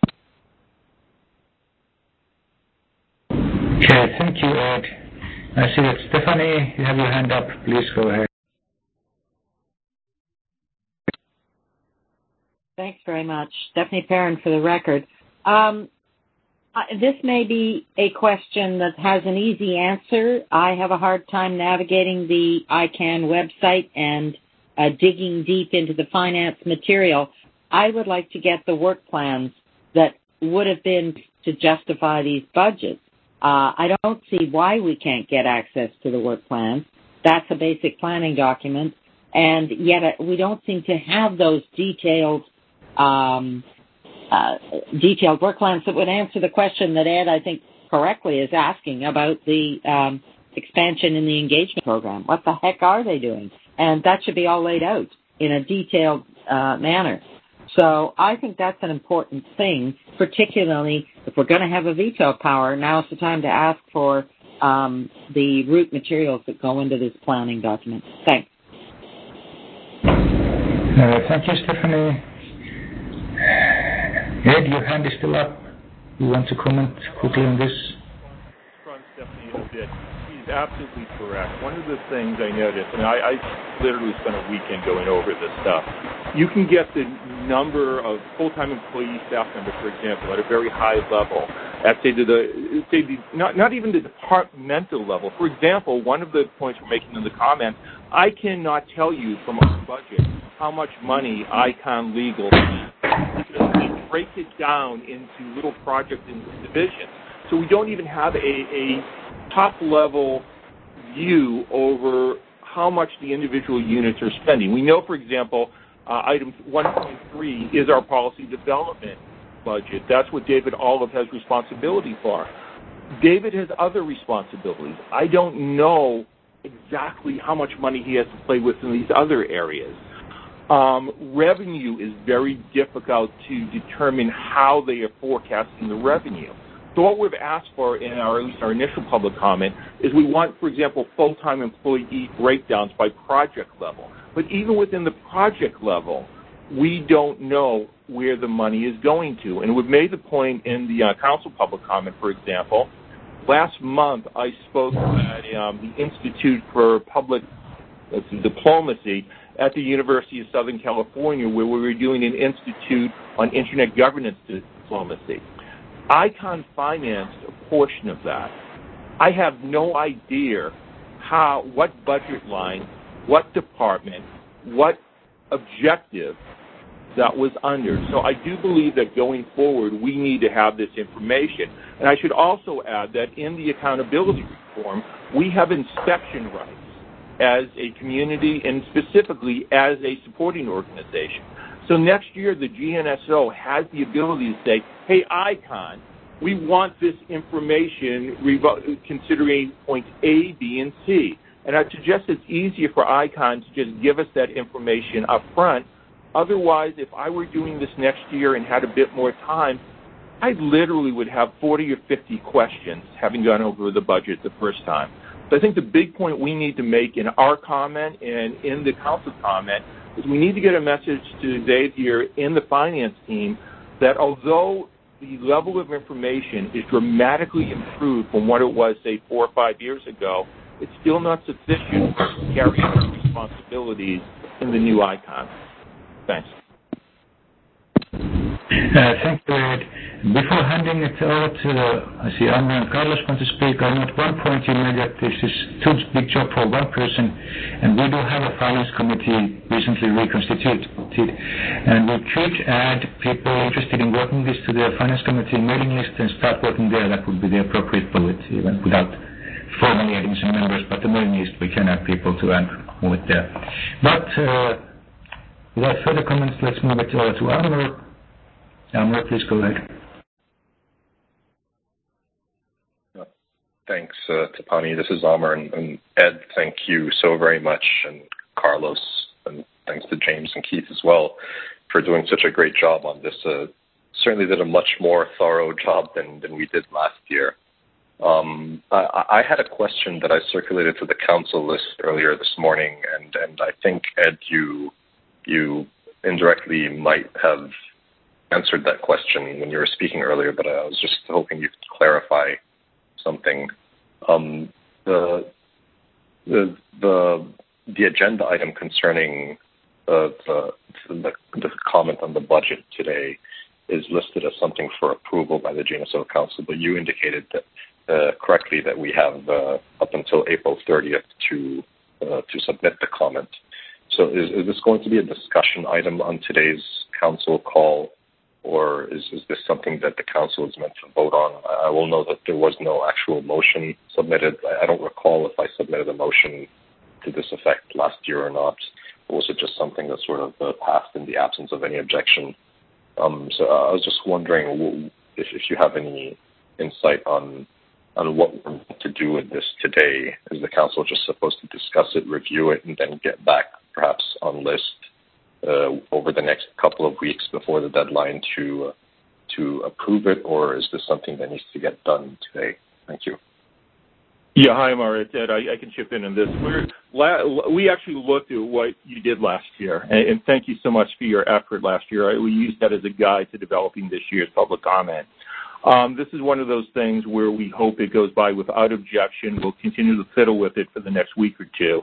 Okay, thank you, Ed. I see that Stephanie, you have your hand up. Please go ahead.
Thanks very much. Stephanie Perrin for the record. Um, uh, this may be a question that has an easy answer. I have a hard time navigating the I CAN website and uh, digging deep into the finance material. I would like to get the work plans that would have been to justify these budgets. Uh, I don't see why we can't get access to the work plans. That's a basic planning document, and yet uh, we don't seem to have those detailed um, uh, detailed work plans that would answer the question that Ed, I think, correctly is asking about the um, expansion in the engagement program. What the heck are they doing? And that should be all laid out in a detailed uh, manner. So I think that's an important thing, particularly if we're going to have a veto power. Now's the time to ask for um, the root materials that go into this planning document. Thanks.
Uh, thank you, Stephanie. Ed, your hand is still up. You want to comment quickly on this?
From Stephanie a bit. She's absolutely correct. One of the things I noticed, and I, I literally spent a weekend going over this stuff, you can get the number of full-time employee staff members, for example, at a very high level, at say to the, say the not, not even the departmental level. For example, one of the points we're making in the comments, I cannot tell you from our budget how much money ICON Legal has, because they break it down into little projects and divisions. So we don't even have a, a top-level view over how much the individual units are spending. We know, for example, uh, item one point three is our policy development budget. That's what David Olive has responsibility for. David has other responsibilities. I don't know exactly how much money he has to play with in these other areas. Um, revenue is very difficult to determine how they are forecasting the revenue. So what we've asked for in our, at least our initial public comment, is we want, for example, full-time employee breakdowns by project level. But even within the project level, we don't know where the money is going to. And we've made the point in the uh, council public comment, for example. Last month, I spoke at um, the Institute for Public let's see, Diplomacy at the University of Southern California, where we were doing an institute on internet governance diplomacy. ICON financed a portion of that. I have no idea how, what budget line, what department, what objective that was under. So I do believe that going forward, we need to have this information. And I should also add that in the accountability reform, we have inspection rights as a community and specifically as a supporting organization. So next year, the G N S O has the ability to say, hey, ICON, we want this information considering points A, B, and C. And I suggest it's easier for ICON to just give us that information up front. Otherwise, if I were doing this next year and had a bit more time, I literally would have forty or fifty questions having gone over the budget the first time. So I think the big point we need to make in our comment and in the council comment is we need to get a message to Xavier in the finance team that although the level of information is dramatically improved from what it was, say, four or five years ago, it's still not sufficient to carry out our responsibilities in the new ICON. Thanks.
Uh, thank you, Ed. Before handing it over to, uh, I see Amr and Carlos want to speak. I note one point you made that this is too big job for one person, and we do have a finance committee recently reconstituted, and we could add people interested in working this to the finance committee mailing list and start working there. That would be the appropriate bullet, even without formally adding some members, but the mailing list we can add people to and move it there. But uh, without further comments, let's move it over to Amr. Amr, please go ahead.
Thanks, uh, Tapani. This is Amr, and, and Ed, thank you so very much, and Carlos, and thanks to James and Keith as well for doing such a great job on this. Uh, certainly did a much more thorough job than, than we did last year. Um, I, I had a question that I circulated to the council list earlier this morning, and, and I think, Ed, you, you indirectly might have answered that question when you were speaking earlier, but I was just hoping you could clarify something. Um, the, the the the agenda item concerning uh, the, the the comment on the budget today is listed as something for approval by the G N S O Council, but you indicated that uh, correctly that we have uh, up until April thirtieth to uh, to submit the comment. So is, is this going to be a discussion item on today's council call, or is, is this something that the council is meant to vote on? I will know that there was no actual motion submitted. I don't recall if I submitted a motion to this effect last year or not, or was it just something that sort of uh, passed in the absence of any objection? Um, so I was just wondering if, if you have any insight on on what we're meant to do with this today. Is the council just supposed to discuss it, review it, and then get back perhaps on list Uh, over the next couple of weeks before the deadline to uh, to approve it, or is this something that needs to get done today? Thank you.
Yeah, hi, Amar. It's Ed. I, I can chip in on this. We're, la- we actually looked at what you did last year, and, and thank you so much for your effort last year. I, we used that as a guide to developing this year's public comment. Um, this is one of those things where we hope it goes by without objection. We'll continue to fiddle with it for the next week or two.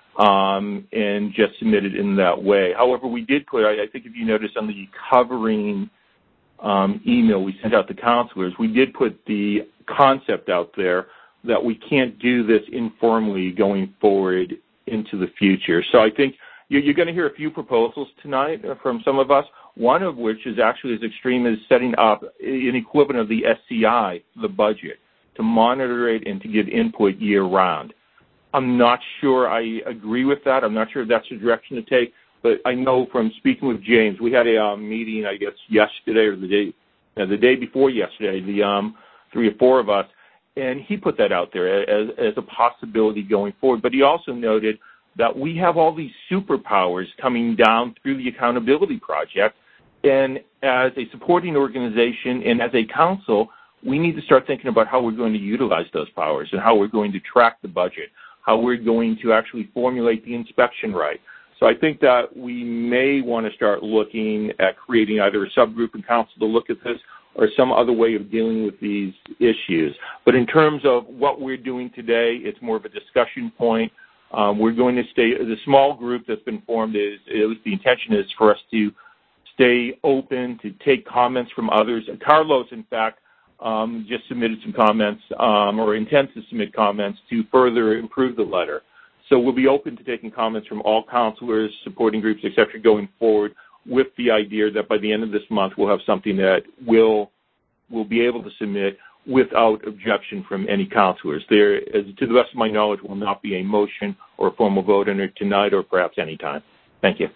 Um, and just submit it in that way. However, we did put, I, I think if you noticed on the covering um, email we sent out to counselors, we did put the concept out there that we can't do this informally going forward into the future. So I think you're, you're going to hear a few proposals tonight from some of us, one of which is actually as extreme as setting up an equivalent of the S C I, the budget, to monitor it and to give input year-round. I'm not sure I agree with that. I'm not sure if that's the direction to take, but I know from speaking with James, we had a um, meeting, I guess, yesterday or the day uh, the day before yesterday, the um, three or four of us, and he put that out there as, as a possibility going forward. But he also noted that we have all these superpowers coming down through the Accountability Project, and as a supporting organization and as a council, we need to start thinking about how we're going to utilize those powers and how we're going to track the budget, how we're going to actually formulate the inspection right. So I think that we may want to start looking at creating either a subgroup in council to look at this or some other way of dealing with these issues. But in terms of what we're doing today, it's more of a discussion point. Um, we're going to stay, the small group that's been formed is, at least the intention is for us to stay open, to take comments from others. And Carlos, in fact, Um, just submitted some comments um, or intends to submit comments to further improve the letter. So we'll be open to taking comments from all counselors, supporting groups, et cetera, going forward with the idea that by the end of this month we'll have something that we'll, we'll be able to submit without objection from any counselors. There, as, to the best of my knowledge, will not be a motion or a formal vote on it tonight or perhaps any time. Thank you.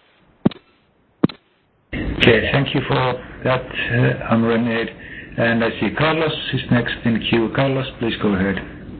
Okay, thank you for that, uh, Amr and Ed. And I see Carlos is next in queue. Carlos, please go ahead.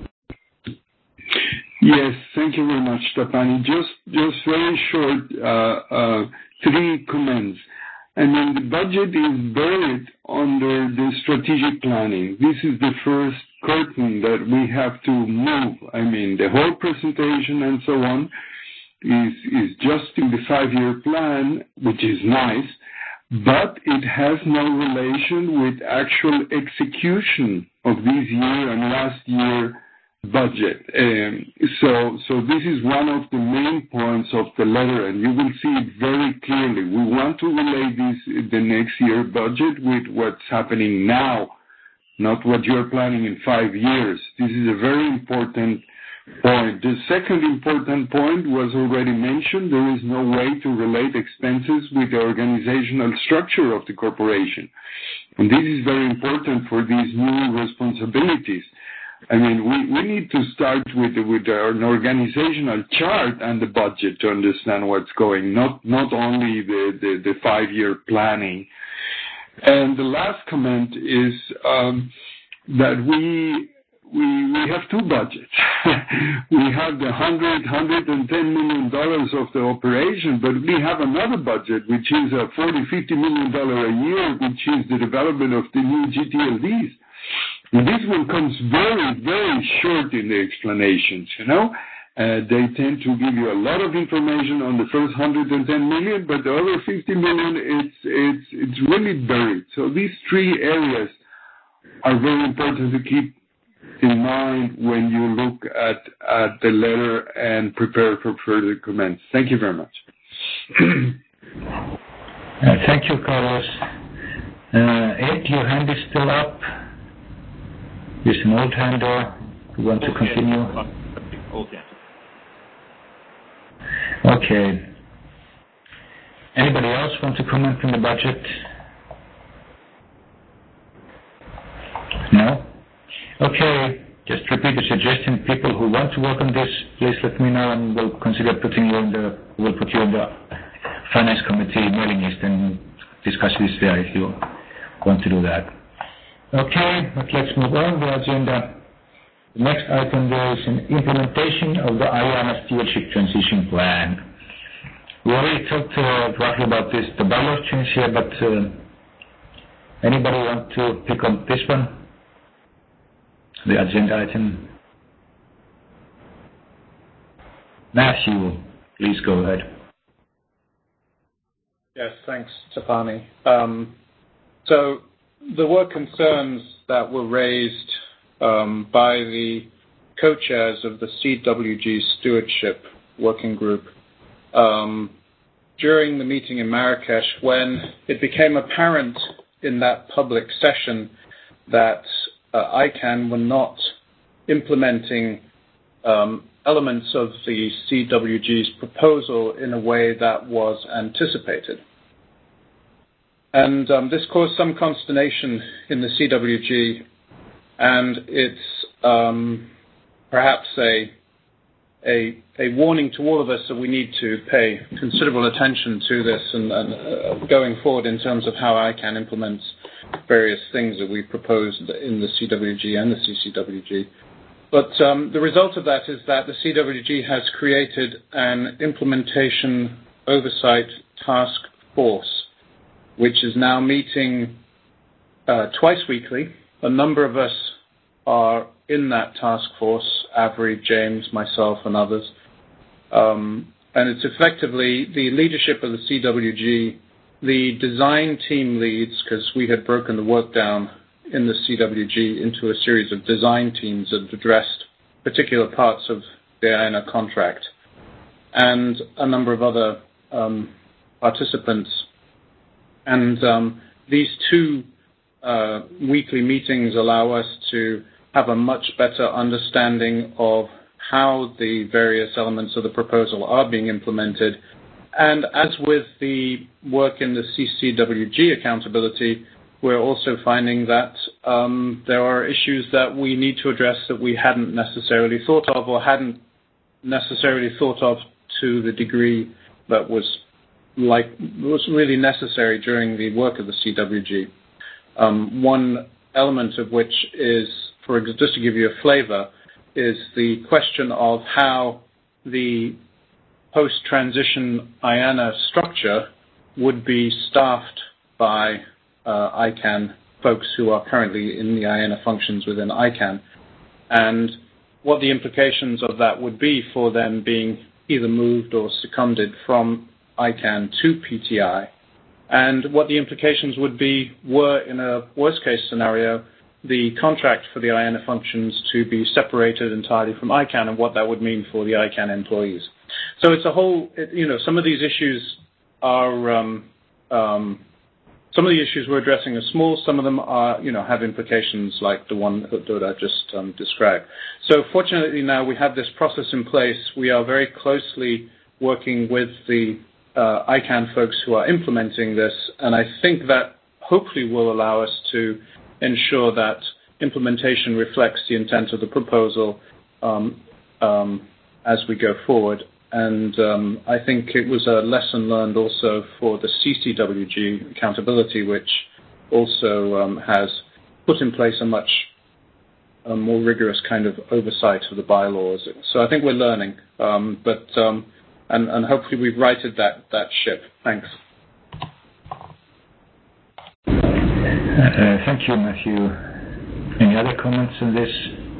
Yes, thank you very much, Tapani. Just, just very short, uh, uh, three comments. I mean, the budget is buried under the strategic planning. This is the first curtain that we have to move. I mean, the whole presentation and so on is, is just in the five-year plan, which is nice, but it has no relation with actual execution of this year and last year budget. Um, so, so this is one of the main points of the letter, and you will see it very clearly. We want to relate this, the next year budget with what's happening now, not what you're planning in five years. This is a very important point. The second important point was already mentioned. There is no way to relate expenses with the organizational structure of the corporation. And this is very important for these new responsibilities. I mean, we, we need to start with with an organizational chart and the budget to understand what's going, not not only the, the, the five-year planning. And the last comment is um, that we we we have two budgets. We have the hundred hundred and ten million dollars of the operation, but we have another budget which is a forty fifty million dollar a year, which is the development of the new G T L Ds. And this one comes very, very short in the explanations, you know. Uh, they tend to give you a lot of information on the first one hundred ten million, but the other fifty million, it's, it's, it's really buried. So these three areas are very important to keep in mind when you look at, at the letter and prepare for further comments. Thank you very much.
uh, thank you, Carlos. Uh, Ed, your hand is still up. There's an old hand there. You want to continue?
Okay.
Okay. Anybody else want to comment on the budget? No? Okay. Just repeat the suggestion. People who want to work on this, please let me know, and we'll consider putting you in the. We'll put you in the finance committee mailing list and discuss this there if you want to do that. Okay, but let's move on the agenda. The next item there is an implementation of the IANA Stewardship Transition Plan. We already talked uh, roughly about this, the bylaws change here, but uh, anybody want to pick on this one? The agenda item? Matthew, please go ahead.
Yes, thanks, Stefani. Um, so, there were concerns that were raised um, by the co-chairs of the C W G Stewardship Working Group um, during the meeting in Marrakesh, when it became apparent in that public session that uh, ICANN were not implementing um, elements of the C W G's proposal in a way that was anticipated. And um, this caused some consternation in the C W G, and it's um, perhaps a, a a warning to all of us that we need to pay considerable attention to this and, and uh, going forward in terms of how ICANN implements various things that we proposed in the C W G and the C C W G. But um, the result of that is that the C W G has created an implementation oversight task force, which is now meeting uh, twice weekly. A number of us are in that task force, Avery, James, myself, and others. Um, and it's effectively the leadership of the C W G, the design team leads, because we had broken the work down in the C W G into a series of design teams that addressed particular parts of the I A N A contract, and a number of other um, participants. And um, these two uh, weekly meetings allow us to have a much better understanding of how the various elements of the proposal are being implemented. And as with the work in the C C W G accountability, we're also finding that um, there are issues that we need to address that we hadn't necessarily thought of or hadn't necessarily thought of to the degree that was like was really necessary during the work of the C W G. Um, one element of which is, for just to give you a flavor, is the question of how the post-transition I A N A structure would be staffed by uh, ICANN folks who are currently in the I A N A functions within ICANN, and what the implications of that would be for them being either moved or seconded from ICANN to P T I, and what the implications would be were, in a worst-case scenario, the contract for the I A N A functions to be separated entirely from I CANN and what that would mean for the I CANN employees. So it's a whole, it, you know, some of these issues are, um, um, some of the issues we're addressing are small, some of them are, you know, have implications like the one that I just um, described. So fortunately now we have this process in place. We are very closely working with the uh, I CANN folks who are implementing this, and I think that hopefully will allow us to ensure that implementation reflects the intent of the proposal um, um, as we go forward. And um, I think it was a lesson learned also for the C C W G accountability, which also um, has put in place a much a more rigorous kind of oversight of the bylaws. So I think we're learning, um, but um, and, and hopefully we've righted that, that ship. Thanks.
Uh, thank you, Matthew. Any other comments on this?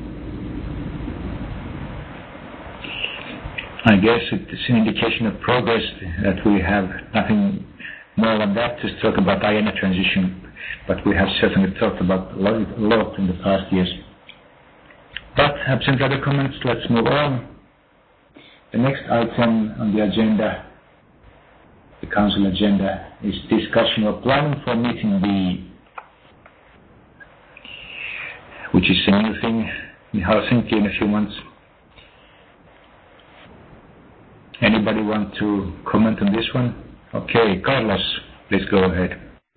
I guess it's an indication of progress that we have nothing more than that to talk about I A N A transition, but we have certainly talked about a lot, a lot in the past years. But absent other comments, let's move on. The next item on the agenda, the Council agenda, is discussion or planning for meeting B, which is a new thing in Helsinki in a few months. Anybody want to comment on this one? Okay, Carlos, please go ahead.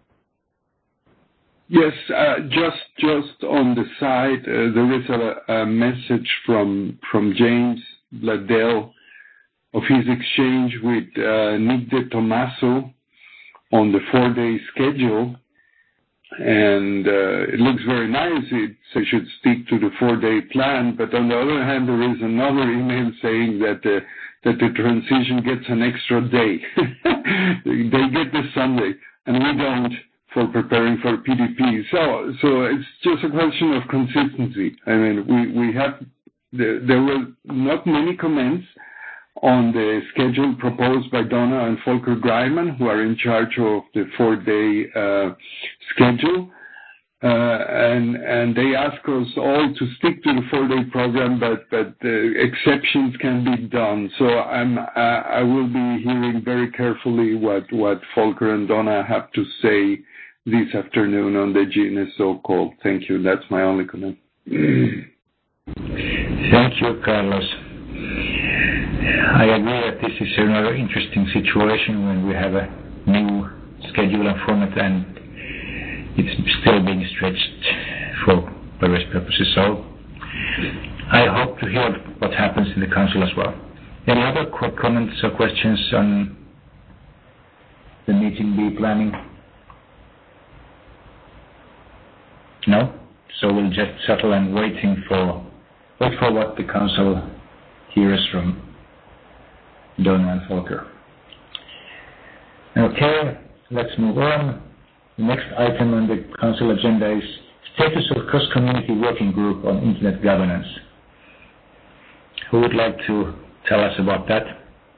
Yes, uh, just just on the side, uh, there is a, a message from from James Bladell of his exchange with uh, Nick De Tomaso on the four-day schedule, and uh, it looks very nice. It should stick to the four-day plan, but on the other hand, there is another email saying that uh, that the transition gets an extra day. They get the Sunday, and we don't, for preparing for P D P. So, so it's just a question of consistency. I mean, we, we have, the, there were not many comments on the schedule proposed by Donna and Volker Greimann, who are in charge of the four-day uh, schedule. Uh, and, and they ask us all to stick to the four-day program, but, but uh, exceptions can be done. So I'm, uh, I will be hearing very carefully what, what Volker and Donna have to say this afternoon on the G N S O call. Thank you. That's my only comment.
Thank you, Carlos. I agree that this is another interesting situation when we have a new schedule and format, and it's still being stretched for various purposes. So I hope to hear what happens in the Council as well. Any other quick comments or questions on the meeting B planning? No? So we'll just settle and waiting for wait for what the Council hears from Donna and Volker. Okay, let's move on. The next item on the Council agenda is status of cross-community working group on Internet governance. Who would like to tell us about that?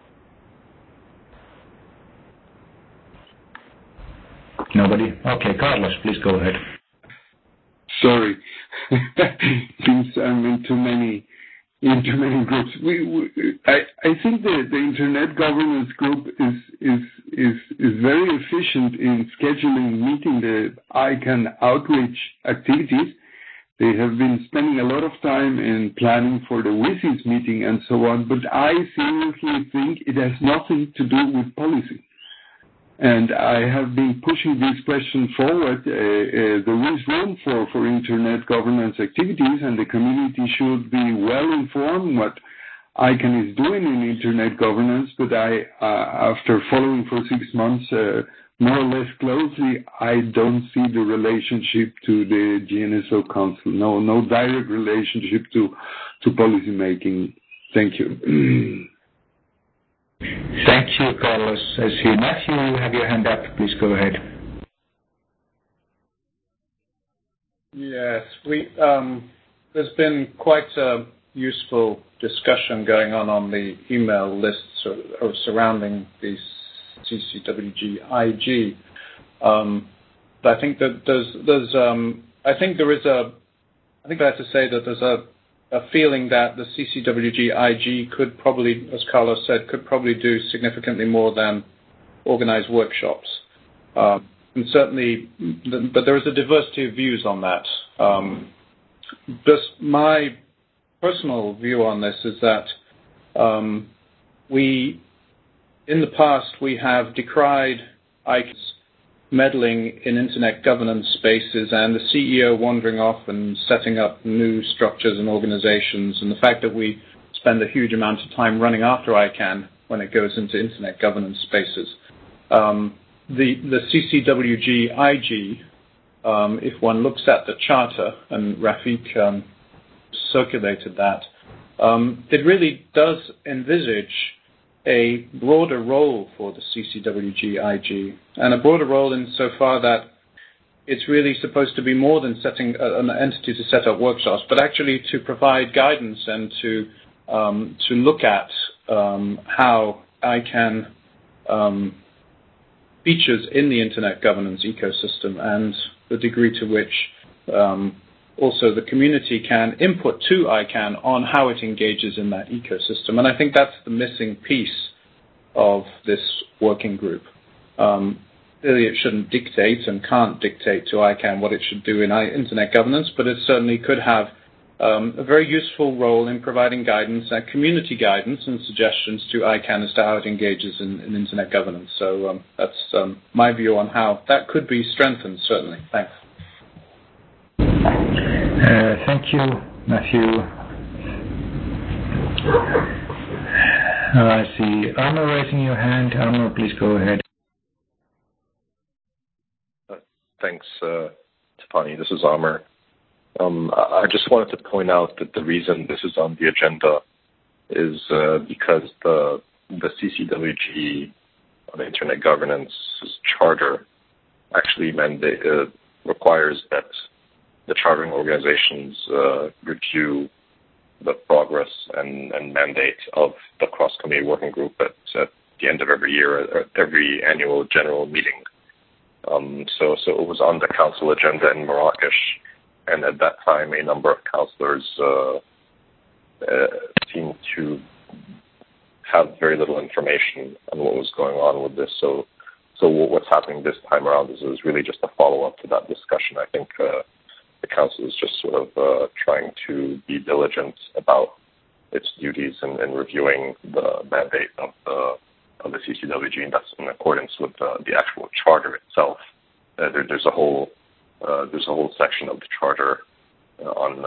Nobody? Okay, Carlos, please go ahead.
Sorry, since I'm in too many in too many groups. We, we I, I think the, the Internet governance group is is is is very efficient in scheduling meeting the I CANN outreach activities. They have been spending a lot of time in planning for the W I S I S meeting and so on. But I seriously think it has nothing to do with policy. And I have been pushing this question forward. Uh, uh, there is room for, for Internet governance activities, and the community should be well informed what I CANN is doing in Internet governance. But I, uh, after following for six months uh, more or less closely, I don't see the relationship to the G N S O Council. No, no direct relationship to to policy making. Thank you.
Thank you, Carlos. I see Matthew, you have your hand up. Please go ahead.
Yes, we. Um, there's been quite a useful discussion going on on the email lists or, or surrounding the C C W G I G. Um, I think that there's there's um, I think there is a, I think I have to say that there's a, a feeling that the C C W G I G could probably, as Carlos said, could probably do significantly more than organize workshops. Uh, and certainly, but there is a diversity of views on that. Um, just my personal view on this is that um, we, in the past, we have decried I C A N's meddling in internet governance spaces and the C E O wandering off and setting up new structures and organizations, and the fact that we spend a huge amount of time running after I C A N when it goes into internet governance spaces. Um, the, the C C W G I G, um, if one looks at the charter, and Rafiq um, circulated that, um, it really does envisage a broader role for the C C W G I G, and a broader role insofar that it's really supposed to be more than setting a, an entity to set up workshops, but actually to provide guidance and to um, to look at um, how I C A N um, features in the internet governance ecosystem and the degree to which um, also the community can input to I C A N on how it engages in that ecosystem. And I think that's the missing piece of this working group. Um, clearly it shouldn't dictate and can't dictate to I C A N what it should do in internet governance, but it certainly could have um, a very useful role in providing guidance, uh, community guidance and suggestions to I C A N as to how it engages in, in internet governance. So um, that's um, my view on how that could be strengthened, certainly. Thanks.
Uh, thank you, Matthew. Uh, I see Armor raising your hand. Armor, please go ahead.
Uh, thanks, uh, Tefani. This is Armor. Um, I just wanted to point out that the reason this is on the agenda is uh, because the the C C W G on Internet Governance Charter actually mandate, uh, requires that the chartering organizations uh, review the progress and, and mandate of the cross-committee working group at, at the end of every year, at every annual general meeting. Um, so, so it was on the council agenda in Marrakesh, and at that time, a number of councillors uh, uh, seemed to have very little information on what was going on with this. So, so what's happening this time around is, is really just a follow-up to that discussion. I think uh, the council is just sort of uh, trying to be diligent about its duties in, in reviewing the mandate of the of the C C W G, and that's in accordance with uh, the actual charter itself. Uh, there, there's a whole uh, there's a whole section of the charter uh, on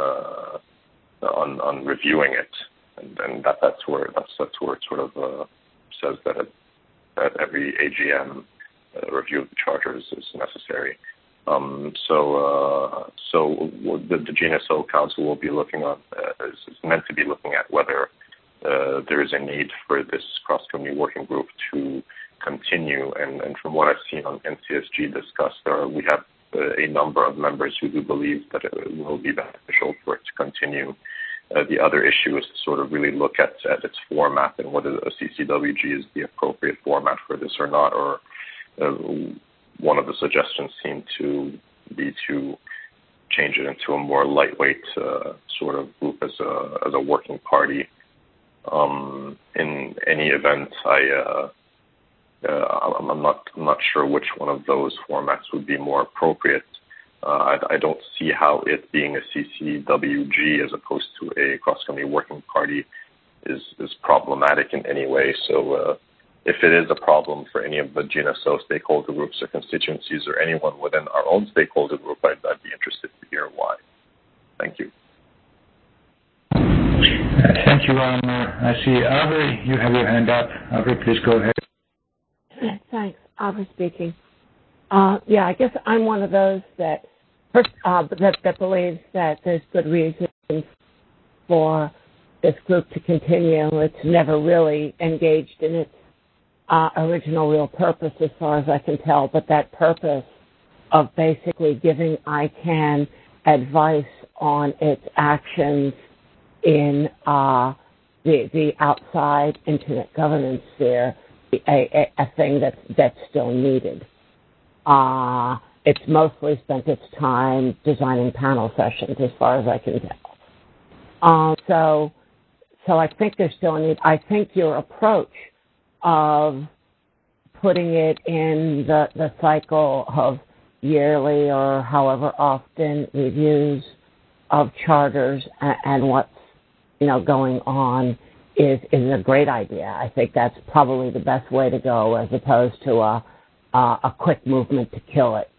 uh, on on reviewing it, and, and that that's where that's that's where it sort of uh, says that it, that every A G M uh, review of the charter is, is necessary. Um, so, uh, so the, the G N S O Council will be looking at, uh, is, is meant to be looking at whether uh, there is a need for this cross-committee working group to continue. And, and from what I've seen on N C S G discussed, there, we have uh, a number of members who do believe that it will be beneficial for it to continue. Uh, the other issue is to sort of really look at, at its format and whether a C C W G is the appropriate format for this or not, or uh, one of the suggestions seemed to be to change it into a more lightweight uh, sort of group as a as a working party. Um, in any event, I uh, uh, I'm not I'm not sure which one of those formats would be more appropriate. Uh, I, I don't see how it being a C C W G as opposed to a cross-committee working party is is problematic in any way. So. Uh, If it is a problem for any of the G N S O stakeholder groups or constituencies or anyone within our own stakeholder group, I'd, I'd be interested to hear why. Thank you.
Uh, thank you, Armor. I see Avery, you have your hand up. Avery, please go ahead.
Thanks. Avery speaking. Uh, yeah, I guess I'm one of those that, first, uh, that, that believes that there's good reason for this group to continue. It's never really engaged in its Uh, original real purpose, as far as I can tell, but that purpose of basically giving I C A N advice on its actions in uh, the the outside internet governance sphere, a, a, a thing that's that's still needed. Uh, it's mostly spent its time designing panel sessions, as far as I can tell. Um, so, so I think there's still a need. I think your approach of putting it in the, the cycle of yearly or however often reviews of charters and, and what's, you know, going on is is a great idea. I think that's probably the best way to go, as opposed to a a, a quick movement to kill it.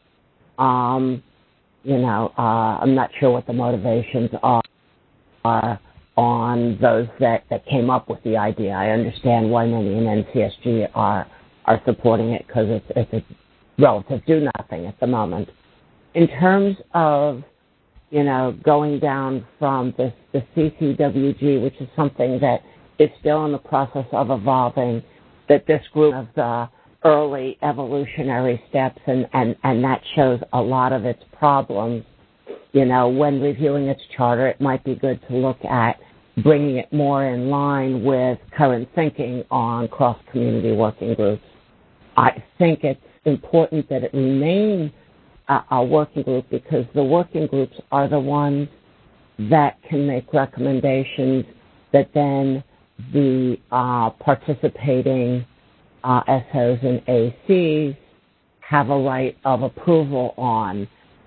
Um, you know, uh, I'm not sure what the motivations are, are on those that, that came up with the idea. I understand why many in N C S G are are supporting it, because it's it's a relative do nothing at the moment. In terms of, you know, going down from the, the C C W G, which is something that is still in the process of evolving, that this group of the early evolutionary steps, and, and, and that shows a lot of its problems. You know, when reviewing its charter, it might be good to look at bringing it more in line with current thinking on cross-community working groups. I think it's important that it remain a, a working group, because the working groups are the ones that can make recommendations that then the uh, participating uh, S Os and A Cs have a right of approval on.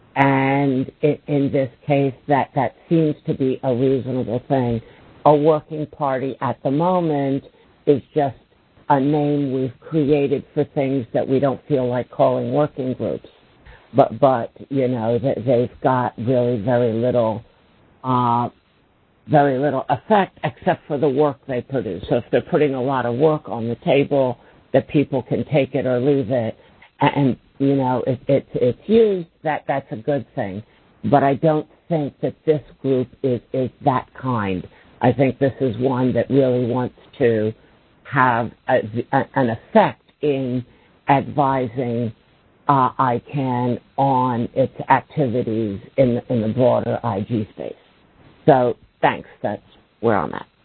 And in, in this case, that, that seems to be a reasonable thing. A working party at the moment is just a name we've created for things that we don't feel like calling working groups. But, but you know, they've got really very little uh, very little effect except for the work they produce. So if they're putting a lot of work on the table, that people can take it or leave it, and, you know, it, it, it's used, that that's a good thing. But I don't think that this group is, is that kind. I think this is one that really wants to have a, a, an effect in advising uh, I CANN on its activities in the, in the broader I G space. So thanks. That's where I'm at.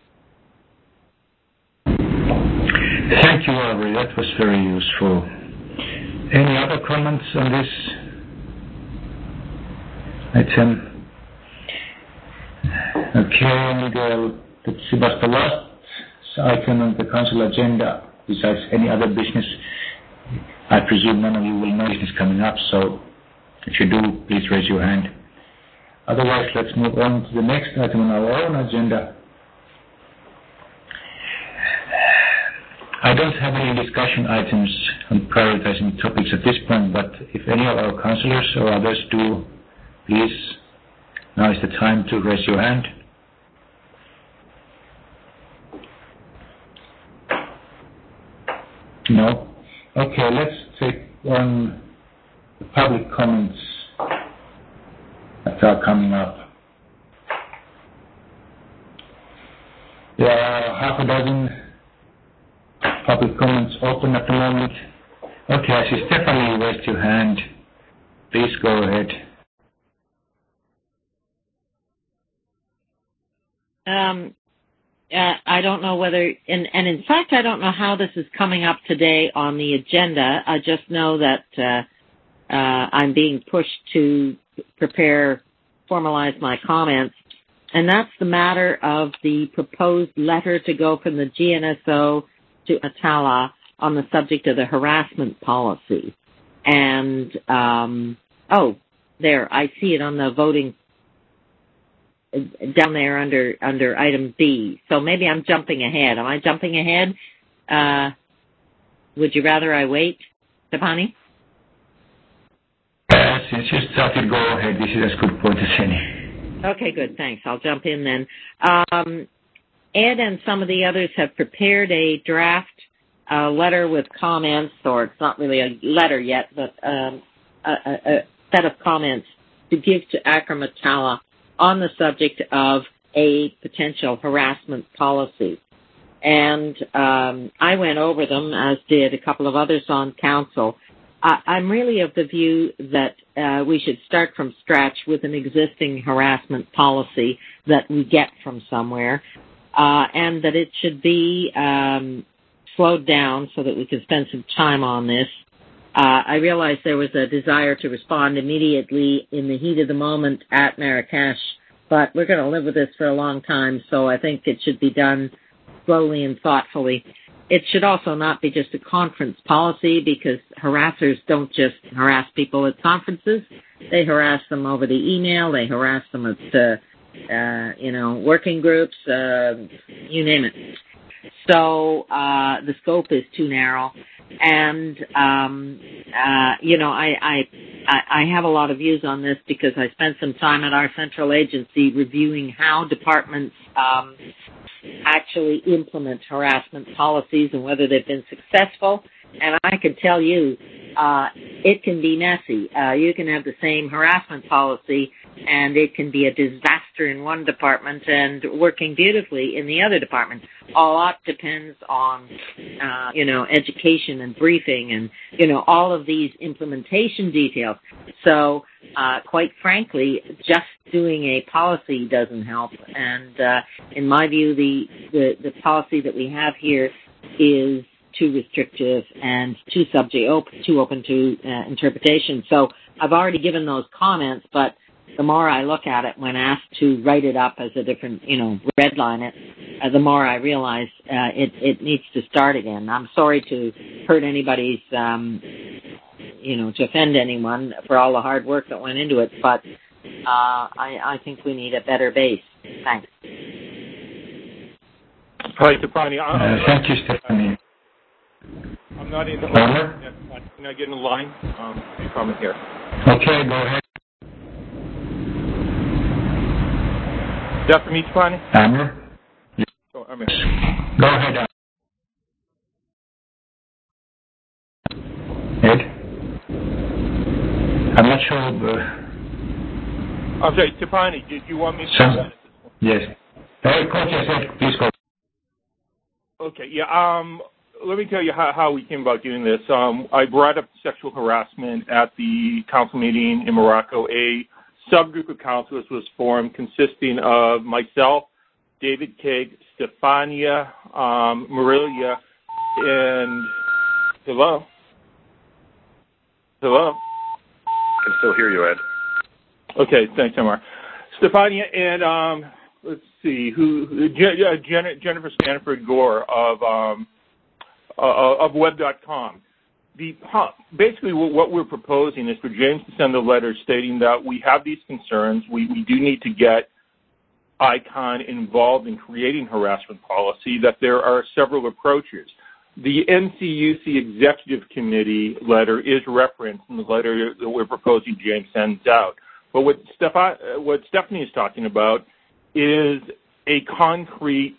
Thank you, Aubrey. That was very useful. Any other comments on this item? Okay, and uh, this was the last item on the council agenda. Besides any other business, I presume none of you will know business coming up, so if you do, please raise your hand. Otherwise, let's move on to the next item on our own agenda. I don't have any discussion items on prioritizing topics at this point, but if any of our councillors or others do, please, now is the time to raise your hand. No? Okay, let's take on the public comments that are coming up. There are half a dozen public comments open at the moment. Okay, I see Stephanie raised your hand. Please go ahead.
Um, uh, I don't know whether, and, and in fact, I don't know how this is coming up today on the agenda. I just know that uh, uh, I'm being pushed to prepare, formalize my comments, and that's the matter of the proposed letter to go from the G N S O to Atala on the subject of the harassment policy. And, um, oh, there, I see it on the voting down there under under item B. So maybe I'm jumping ahead. Am I jumping ahead? Uh, would you rather I wait, Stefani?
Uh, since you started, go ahead. This is as good point as any.
Okay, good. Thanks. I'll jump in then. Um, Ed and some of the others have prepared a draft uh, letter with comments, or it's not really a letter yet, but um, a, a, a set of comments to give to Akram Atala on the subject of a potential harassment policy. And um, I went over them, as did a couple of others on council. I, I'm really of the view that uh, we should start from scratch with an existing harassment policy that we get from somewhere, uh, and that it should be um, slowed down so that we can spend some time on this Uh, I realized there was a desire to respond immediately in the heat of the moment at Marrakesh, but we're going to live with this for a long time, so I think it should be done slowly and thoughtfully. It should also not be just a conference policy, because harassers don't just harass people at conferences. They harass them over the email. They harass them at, uh, uh, you know, working groups, uh, you name it. So uh, the scope is too narrow. And, um, uh, you know, I, I, I have a lot of views on this because I spent some time at our central agency reviewing how departments um, actually implement harassment policies and whether they've been successful. And I can tell you, uh, it can be messy. Uh, you can have the same harassment policy, and it can be a disaster in one department and working beautifully in the other department. A lot depends on, uh, you know, education and briefing and, you know, all of these implementation details. So, uh, quite frankly, just doing a policy doesn't help. And uh, in my view, the, the, the policy that we have here is too restrictive and too subject, open, too open to uh, interpretation. So I've already given those comments, but the more I look at it when asked to write it up as a different, you know, redline it, uh, the more I realize uh, it, it needs to start again. I'm sorry to hurt anybody's, um, you know, to offend anyone for all the hard work that went into it, but uh, I, I think we need a better base. Thanks.
Hi, Stefani.
Uh, thank you, Stephanie.
I'm not in the
line.
Can I get in the line? Um, comment here.
Okay, go ahead.
Is that for me, Stefani?
Amber?
Yeah. Oh, I'm here.
Go ahead, Amber. Ed? I'm not sure. Uh,
I'm sorry, Stefani, did you want me to?
Some, yes. Hey, Coach, yes, please go.
Okay, yeah. Um, let me tell you how, how we came about doing this. Um, I brought up sexual harassment at the council meeting in Morocco. A subgroup of councilors was formed consisting of myself, David Kaye, Stefania, um, Marilia, and hello? Hello?
I can still hear you, Ed.
Okay, thanks, Amar. Stefania and, um, let's see, who, Jen, Jennifer Stanford Gore of, um, uh, of web dot com. The, basically, what we're proposing is for James to send a letter stating that we have these concerns. We, we do need to get ICON involved in creating harassment policy, that there are several approaches. The N C U C Executive Committee letter is referenced in the letter that we're proposing James sends out. But what, Steph- what Stephanie is talking about is a concrete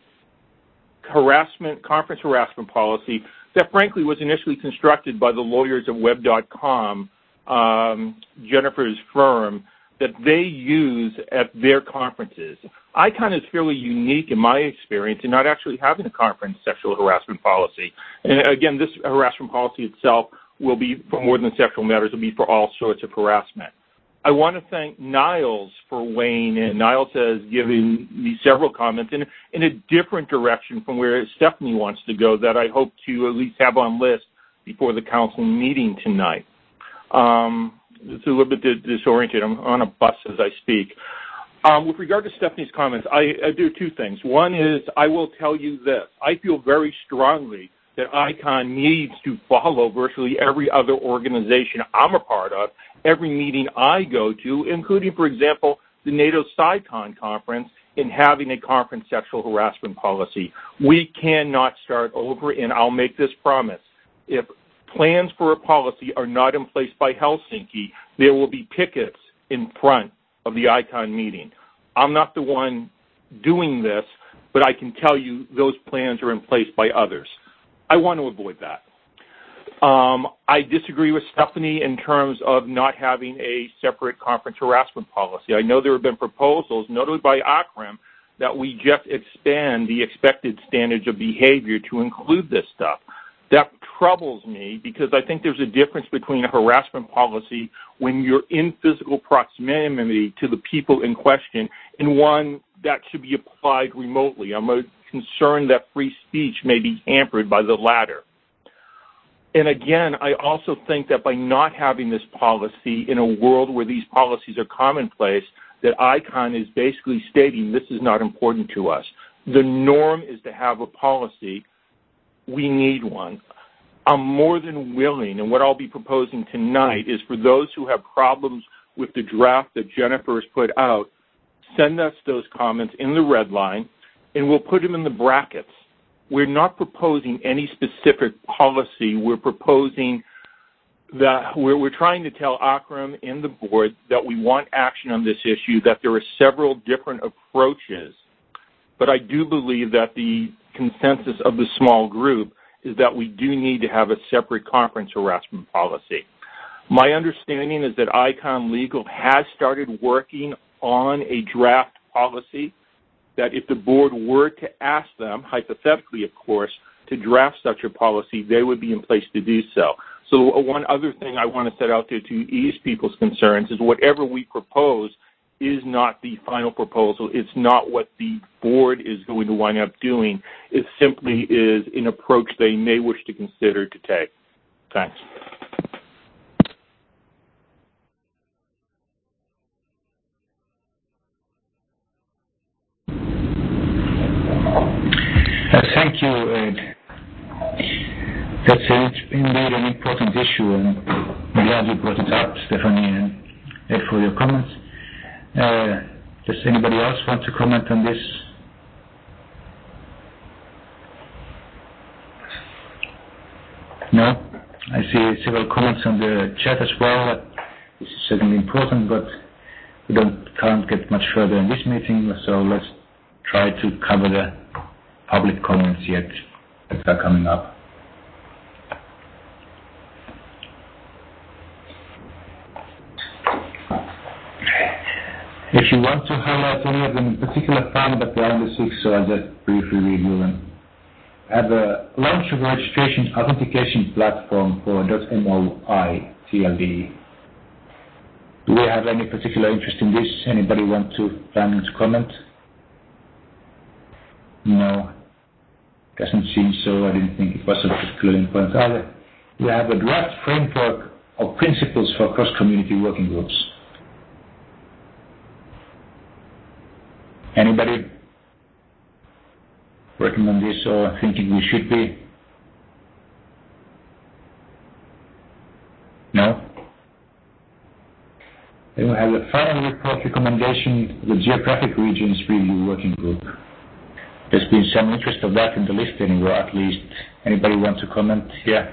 harassment, conference harassment policy that frankly was initially constructed by the lawyers at web dot com, um, Jennifer's firm, that they use at their conferences. ICON is fairly unique in my experience in not actually having a conference sexual harassment policy. And again, this harassment policy itself will be for more than sexual matters, it will be for all sorts of harassment. I want to thank Niles for weighing in. Niles has given me several comments in, in a different direction from where Stephanie wants to go that I hope to at least have on list before the council meeting tonight. Um, it's a little bit disoriented. I'm on a bus as I speak. Um, with regard to Stephanie's comments, I, I do two things. One is I will tell you this. I feel very strongly that ICON needs to follow virtually every other organization I'm a part of, every meeting I go to, including, for example, the NATO SciCon conference, in having a conference sexual harassment policy. We cannot start over, and I'll make this promise. If plans for a policy are not in place by Helsinki, there will be pickets in front of the ICON meeting. I'm not the one doing this, but I can tell you those plans are in place by others. I want to avoid that. Um, I disagree with Stephanie in terms of not having a separate conference harassment policy. I know there have been proposals, notably by A C R I M, that we just expand the expected standards of behavior to include this stuff. That troubles me because I think there's a difference between a harassment policy when you're in physical proximity to the people in question and one that should be applied remotely. I'm concerned that free speech may be hampered by the latter. And again, I also think that by not having this policy in a world where these policies are commonplace, that ICON is basically stating this is not important to us. The norm is to have a policy. We need one. I'm more than willing, and what I'll be proposing tonight is for those who have problems with the draft that Jennifer has put out, send us those comments in the red line, and we'll put them in the brackets. We're not proposing any specific policy. We're proposing that we're, we're trying to tell Akram and the board that we want action on this issue, that there are several different approaches. But I do believe that the consensus of the small group is that we do need to have a separate conference harassment policy. My understanding is that ICON Legal has started working on a draft policy that if the board were to ask them, hypothetically of course, to draft such a policy, they would be in place to do so. So one other thing I want to set out there to ease people's concerns is whatever we propose is not the final proposal. It's not what the board is going to wind up doing. It simply is an approach they may wish to consider to take. Thanks.
Uh, thank you, Ed. That's indeed an important issue, and I'm glad you brought it up, Stephanie and Ed, for your comments. Uh, does anybody else want to comment on this? No? I see several comments on the chat as well. This is certainly important, but we don't can't get much further in this meeting, so let's try to cover the public comments yet that are coming up. If you want to highlight any of them in particular, fine, but there are only six, so I'll just briefly review them. I have a launch of a registration authentication platform for .moi T L D. Do we have any particular interest in this? Anybody want to plan to comment? No. Doesn't seem so. I didn't think it was a particularly important either. We have a draft framework of principles for cross-community working groups. Anybody working on this or thinking we should be? No? Then we have the final report recommendation of the Geographic Regions Review Working Group. There's been some interest of that in the list anywhere, at least. Anybody want to comment here?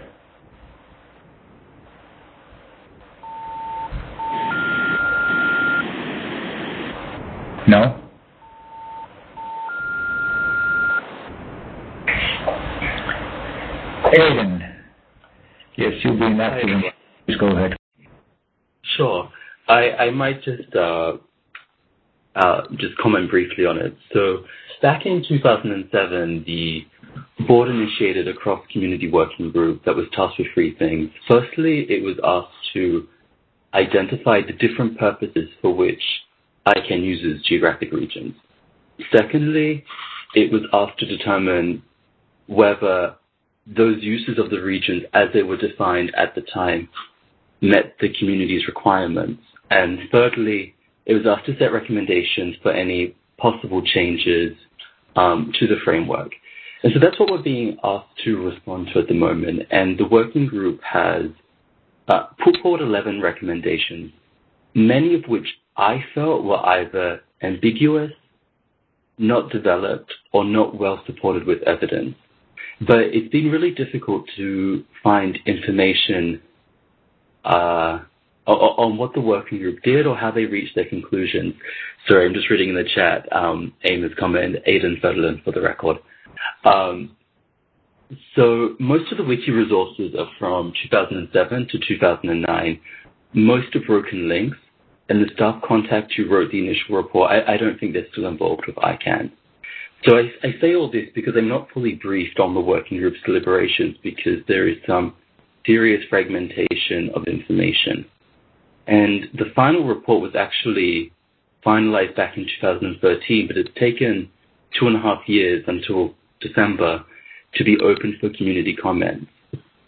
No? Aidan. Yes, you've been active. Please go ahead.
Sure. I, I might just uh, uh, just comment briefly on it. So back in two thousand seven, the board initiated a cross-community working group that was tasked with three things. Firstly, it was asked to identify the different purposes for which ICANN uses geographic regions. Secondly, it was asked to determine whether those uses of the regions as they were defined at the time met the community's requirements. And thirdly, it was asked to set recommendations for any possible changes um, to the framework. And so that's what we're being asked to respond to at the moment. And the working group has uh, put forward eleven recommendations, many of which I felt were either ambiguous, not developed, or not well supported with evidence. But it's been really difficult to find information uh, on what the working group did or how they reached their conclusions. Sorry, I'm just reading in the chat. Um, Amos comment, Aidan Sutherland for the record. Um, so most of the wiki resources are from two thousand seven to two thousand nine. Most are broken links, and the staff contact who wrote the initial report, I, I don't think they're still involved with ICANN. So I, I say all this because I'm not fully briefed on the working group's deliberations because there is some serious fragmentation of information. And the final report was actually finalized back in two thousand thirteen, but it's taken two and a half years until December to be open for community comments.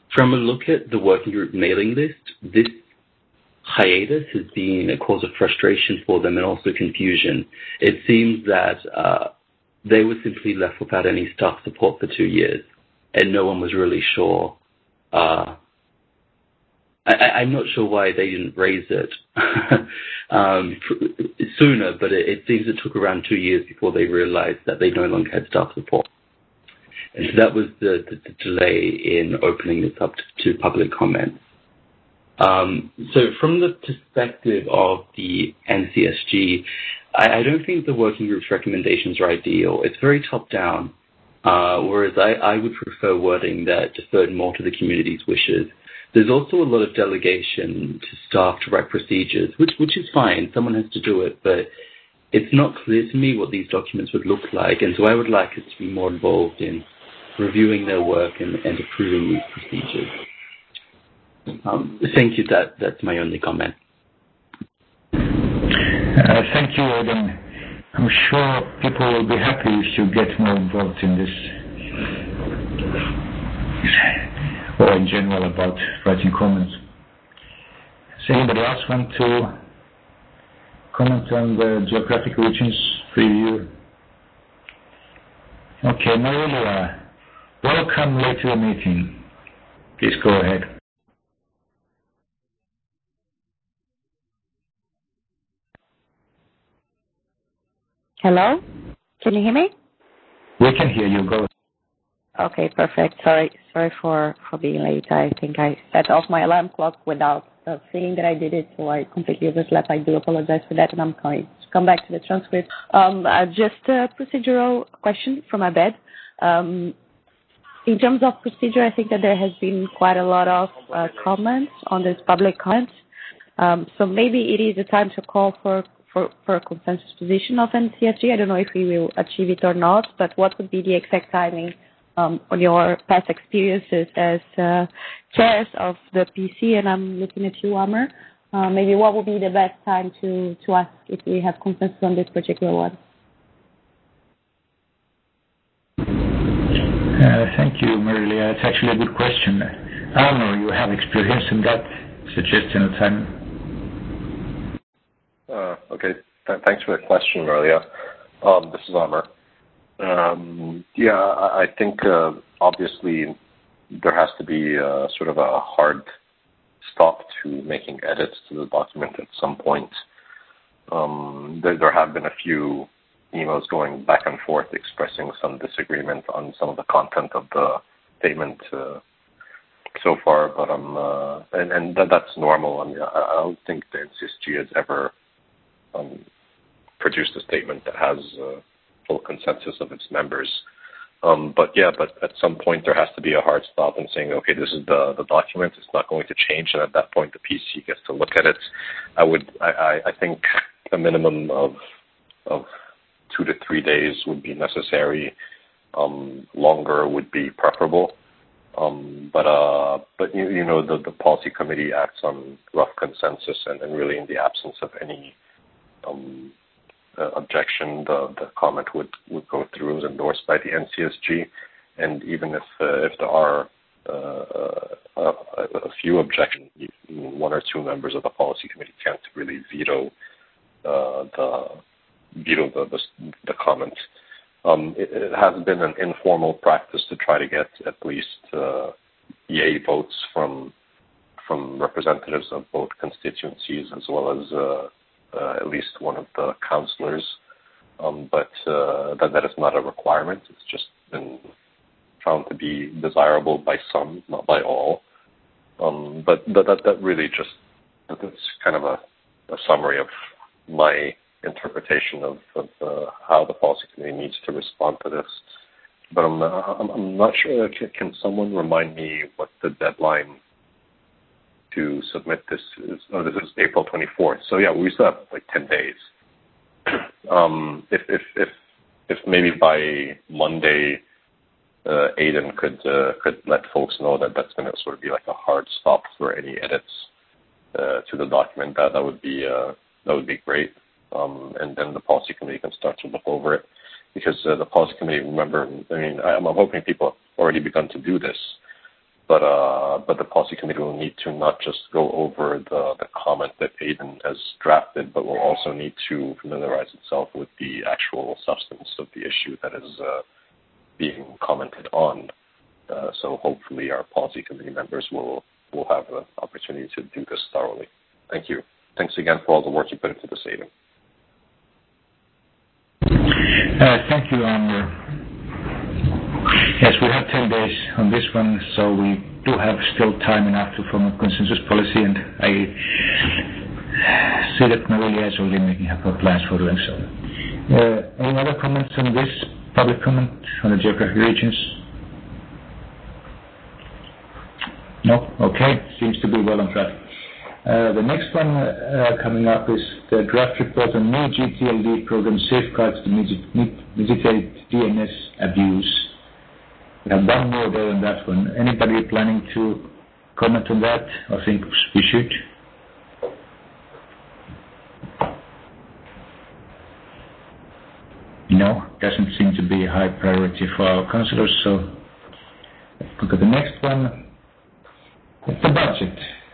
from a look at the working group mailing list, this hiatus has been a cause of frustration for them and also confusion. It seems that uh, they were simply left without any staff support for two years, and no one was really sure. Uh, I, I'm not sure why they didn't raise it um, sooner, but it, it seems it took around two years before they realized that they no longer had staff support. And so that was the, the, the delay in opening this up to, to public comment. Um, so from the perspective of the N C S G, I, I don't think the working group's recommendations are ideal. It's very top-down, uh, whereas I, I would prefer wording that deferred more to the community's wishes. There's also a lot of delegation to staff to write procedures, which, which is fine. Someone has to do it, but it's not clear to me what these documents would look like, and so I would like us to be more involved in reviewing their work and, and approving these procedures. Um, thank you. That that's my only comment.
Uh, thank you, Adam. I'm sure people will be happy if you get more involved in this, or in general about writing comments. Does anybody else want to comment on the geographic regions review? Okay, Marilia, welcome late to the meeting. Please go ahead.
Hello? Can you hear me?
We can hear you. Go.
Okay, perfect. Sorry sorry for, for being late. I think I set off my alarm clock without uh, seeing that I did it, so I completely overslept. I do apologize for that, and I'm going to come back to the transcript. Um, uh, just a procedural question from my bed. Um, in terms of procedure, I think that there has been quite a lot of uh, comments on this public comment. Um, so maybe it is a time to call for For, for a consensus position of N C S G. I don't know if we will achieve it or not, but what would be the exact timing um, on your past experiences as uh, chairs of the P C? And I'm looking at you, Amer. Uh, maybe what would be the best time to, to ask if we have consensus on this particular one?
Uh, thank you, Marilia. It's actually a good question. Amer, you have experience in that suggestion of time.
Uh, okay, Th- thanks for the question, Marilia. Um, this is Amer. Um, yeah, I, I think uh, obviously there has to be uh, sort of a hard stop to making edits to the document at some point. Um, there, there have been a few emails going back and forth expressing some disagreement on some of the content of the statement uh, so far, but um, uh, and, and that, that's normal. I mean, I, I don't think the N C S G has ever Um, produced a statement that has uh, full consensus of its members. Um, but yeah, but at some point there has to be a hard stop in saying, okay, this is the, the document, it's not going to change, and at that point the P C gets to look at it. I would, I, I, I think a minimum of of two to three days would be necessary. Um, longer would be preferable. Um, but uh, but you, you know, the, the policy committee acts on rough consensus, and, and really in the absence of any Um, uh, objection, the, the comment would, would go through, is endorsed by the N C S G, and even if uh, if there are uh, a, a few objections, one or two members of the policy committee can't really veto uh, the veto the the, the comment. Um, it, it has been an informal practice to try to get at least uh, yay votes from from representatives of both constituencies as well as uh, Uh, at least one of the councillors, um, but uh, that, that is not a requirement. It's just been found to be desirable by some, not by all. Um, but that, that, that really just, that's kind of a, a summary of my interpretation of, of uh, how the policy committee needs to respond to this. But I'm, I'm, I'm not sure, can, can someone remind me what the deadline to submit this is? Oh, this is April twenty-fourth. So yeah, we still have like ten days. um, if, if, if, if maybe by Monday, uh, Aidan could, uh, could let folks know that that's going to sort of be like a hard stop for any edits, uh, to the document, that, that would be, uh, that would be great. Um, and then the policy committee can start to look over it, because, uh, the policy committee, remember, I mean, I'm, I'm hoping people have already begun to do this. but uh, but the policy committee will need to not just go over the, the comment that Aidan has drafted, but will also need to familiarize itself with the actual substance of the issue that is uh, being commented on. Uh, so hopefully our policy committee members will, will have the opportunity to do this thoroughly. Thank you. Thanks again for all the work you put into this, Aidan.
Uh, thank you, Amr. Yes, we have ten days on this one, so we do have still time enough to form a consensus policy, and I see that Marilia is already making her plans for doing so. Uh, any other comments on this public comment on the geographic regions? No? Okay, seems to be well on track. Uh, the next one uh, coming up is the draft report on new G T L D program safeguards to mitigate D N S abuse. We have one more there on that one. Anybody planning to comment on that? I think we should. No, doesn't seem to be a high priority for our councillors, so let's look at the next one. It's the budget.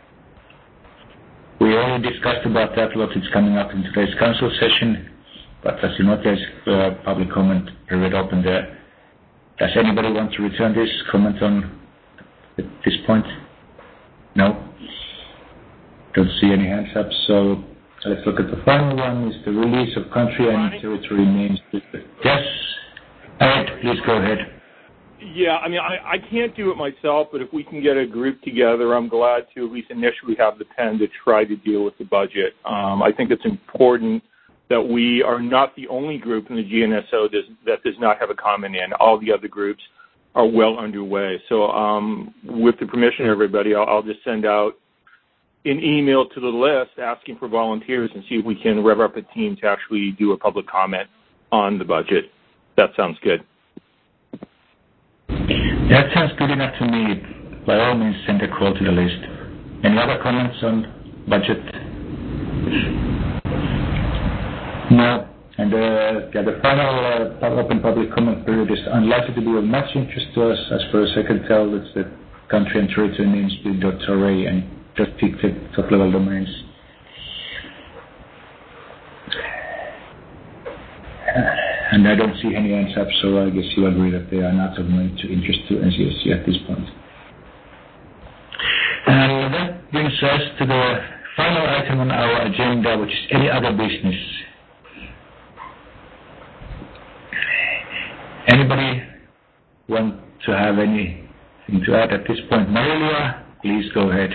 We already discussed about that a lot. It's coming up in today's council session, but as you know, there's uh, public comment period open there. Does anybody want to return this comment on at this point? No? Don't see any hands up, so let's look at the final one. Is the release of country and territory names. Yes? Ed, please go ahead.
Yeah, I mean, I, I can't do it myself, but if we can get a group together, I'm glad to at least initially have the pen to try to deal with the budget. Um, I think it's important that we are not the only group in the G N S O does, that does not have a comment in. All the other groups are well underway. So um, with the permission of everybody, I'll, I'll just send out an email to the list asking for volunteers and see if we can rev up a team to actually do a public comment on the budget. That sounds good.
That sounds good enough to me. By all means, send a call to the list. Any other comments on budget? No. And uh, yeah, the final uh, open public comment period is unlikely to be of much interest to us. As far as I can tell, it's the country and territory names .ra and just picked the top-level domains. And I don't see any hands up, so I guess you agree that they are not of much interest to N C S C at this point. And that brings us to the final item on our agenda, which is any other business. Anybody want to have anything to add at this point? Marilia, please go ahead.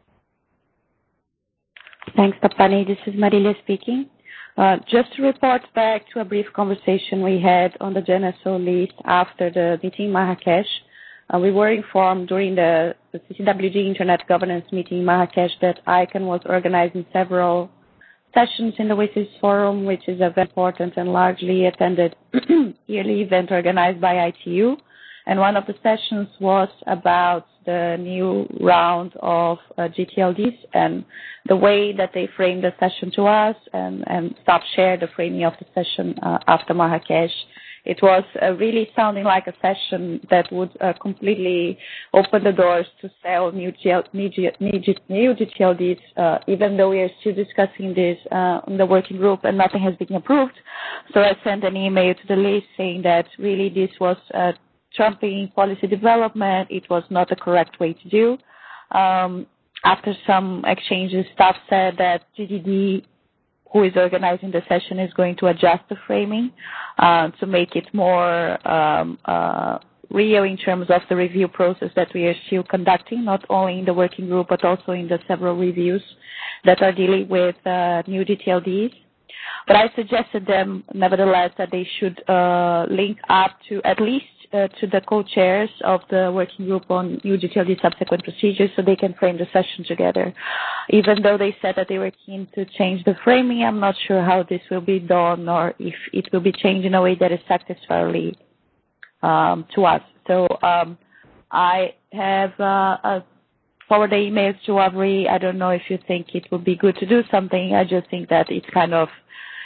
Thanks, Tapani. This is Marilia speaking. Uh, just to report back to a brief conversation we had on the G N S O list after the meeting in Marrakesh. Uh, we were informed during the, the C C W G Internet Governance meeting in Marrakesh that I C A N was organizing several sessions in the WSIS Forum, which is a very important and largely attended yearly event organized by I T U. And one of the sessions was about the new round of uh, G T L Ds and the way that they framed the session to us and, and stop share the framing of the session uh, after Marrakesh. It was uh, really sounding like a session that would uh, completely open the doors to sell new, G L, new, G, new, G, new G T L Ds, uh, even though we are still discussing this uh, in the working group and nothing has been approved. So I sent an email to the list saying that really this was uh, trumping policy development. It was not the correct way to do. Um, after some exchanges, staff said that G D D, who is organizing the session, is going to adjust the framing uh, to make it more um, uh, real in terms of the review process that we are still conducting, not only in the working group, but also in the several reviews that are dealing with uh, new G T L Ds. But I suggested them, nevertheless, that they should uh, link up to at least uh, to the co-chairs of the working group on new G T L D subsequent procedures so they can frame the session together. Even though they said that they were keen to change the framing, I'm not sure how this will be done or if it will be changed in a way that is satisfactory um, to us. So um, I have uh, a forward the emails to Avery. I don't know if you think it would be good to do something. I just think that it's kind of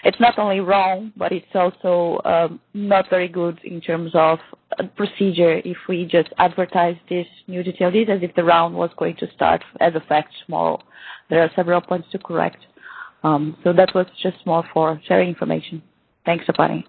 it's not only wrong, but it's also um, not very good in terms of procedure if we just advertise this new detail deed as if the round was going to start as a fact tomorrow. There are several points to correct. Um, so that was just more for sharing information. Thanks, Tapani.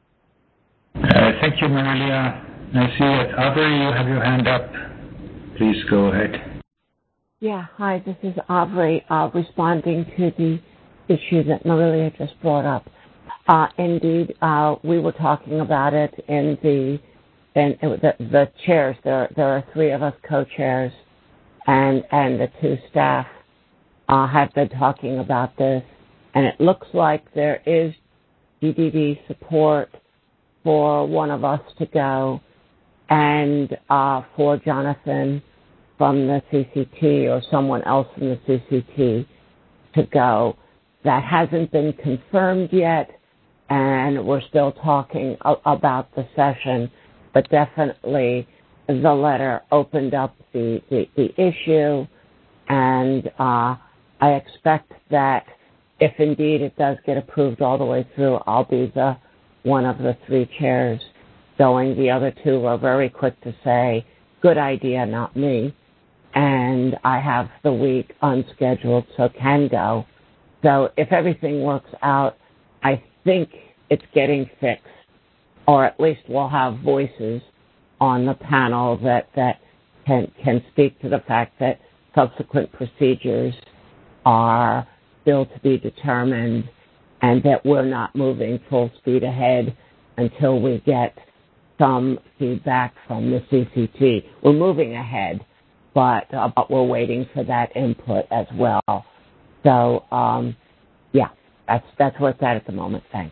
Uh, thank you, Marilia. I see that Avery, you have your hand up. Please go ahead.
Yeah, hi, this is Avery uh, responding to the issue that Marilia just brought up. Uh, indeed, uh, we were talking about it in the in, in the, the chairs. There, there are three of us co-chairs, and and the two staff uh, have been talking about this, and it looks like there is D D D support for one of us to go, and uh, for Jonathan from the C C T or someone else from the C C T to go. That hasn't been confirmed yet, and we're still talking a- about the session, but definitely the letter opened up the, the, the issue, and uh, I expect that if indeed it does get approved all the way through, I'll be the one of the three chairs going. The other two are very quick to say, good idea, not me, and I have the week unscheduled, so can go. So if everything works out, I think it's getting fixed, or at least we'll have voices on the panel that, that can, can speak to the fact that subsequent procedures are still to be determined and that we're not moving full speed ahead until we get some feedback from the C C T. We're moving ahead, but, uh, but we're waiting for that input as well. So, um, yeah, that's that's where it's at at the moment. Thanks.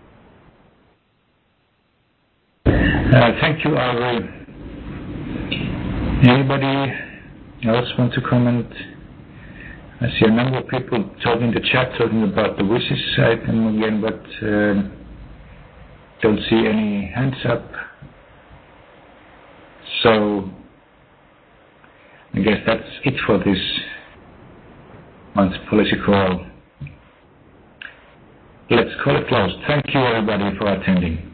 Uh, thank you, Avery. Anybody else want to comment? I see a number of people talking in the chat, talking about the wishes item again, but uh, don't see any hands up. So I guess that's it for this month's policy call. Let's call it closed. Thank you, everybody, for attending.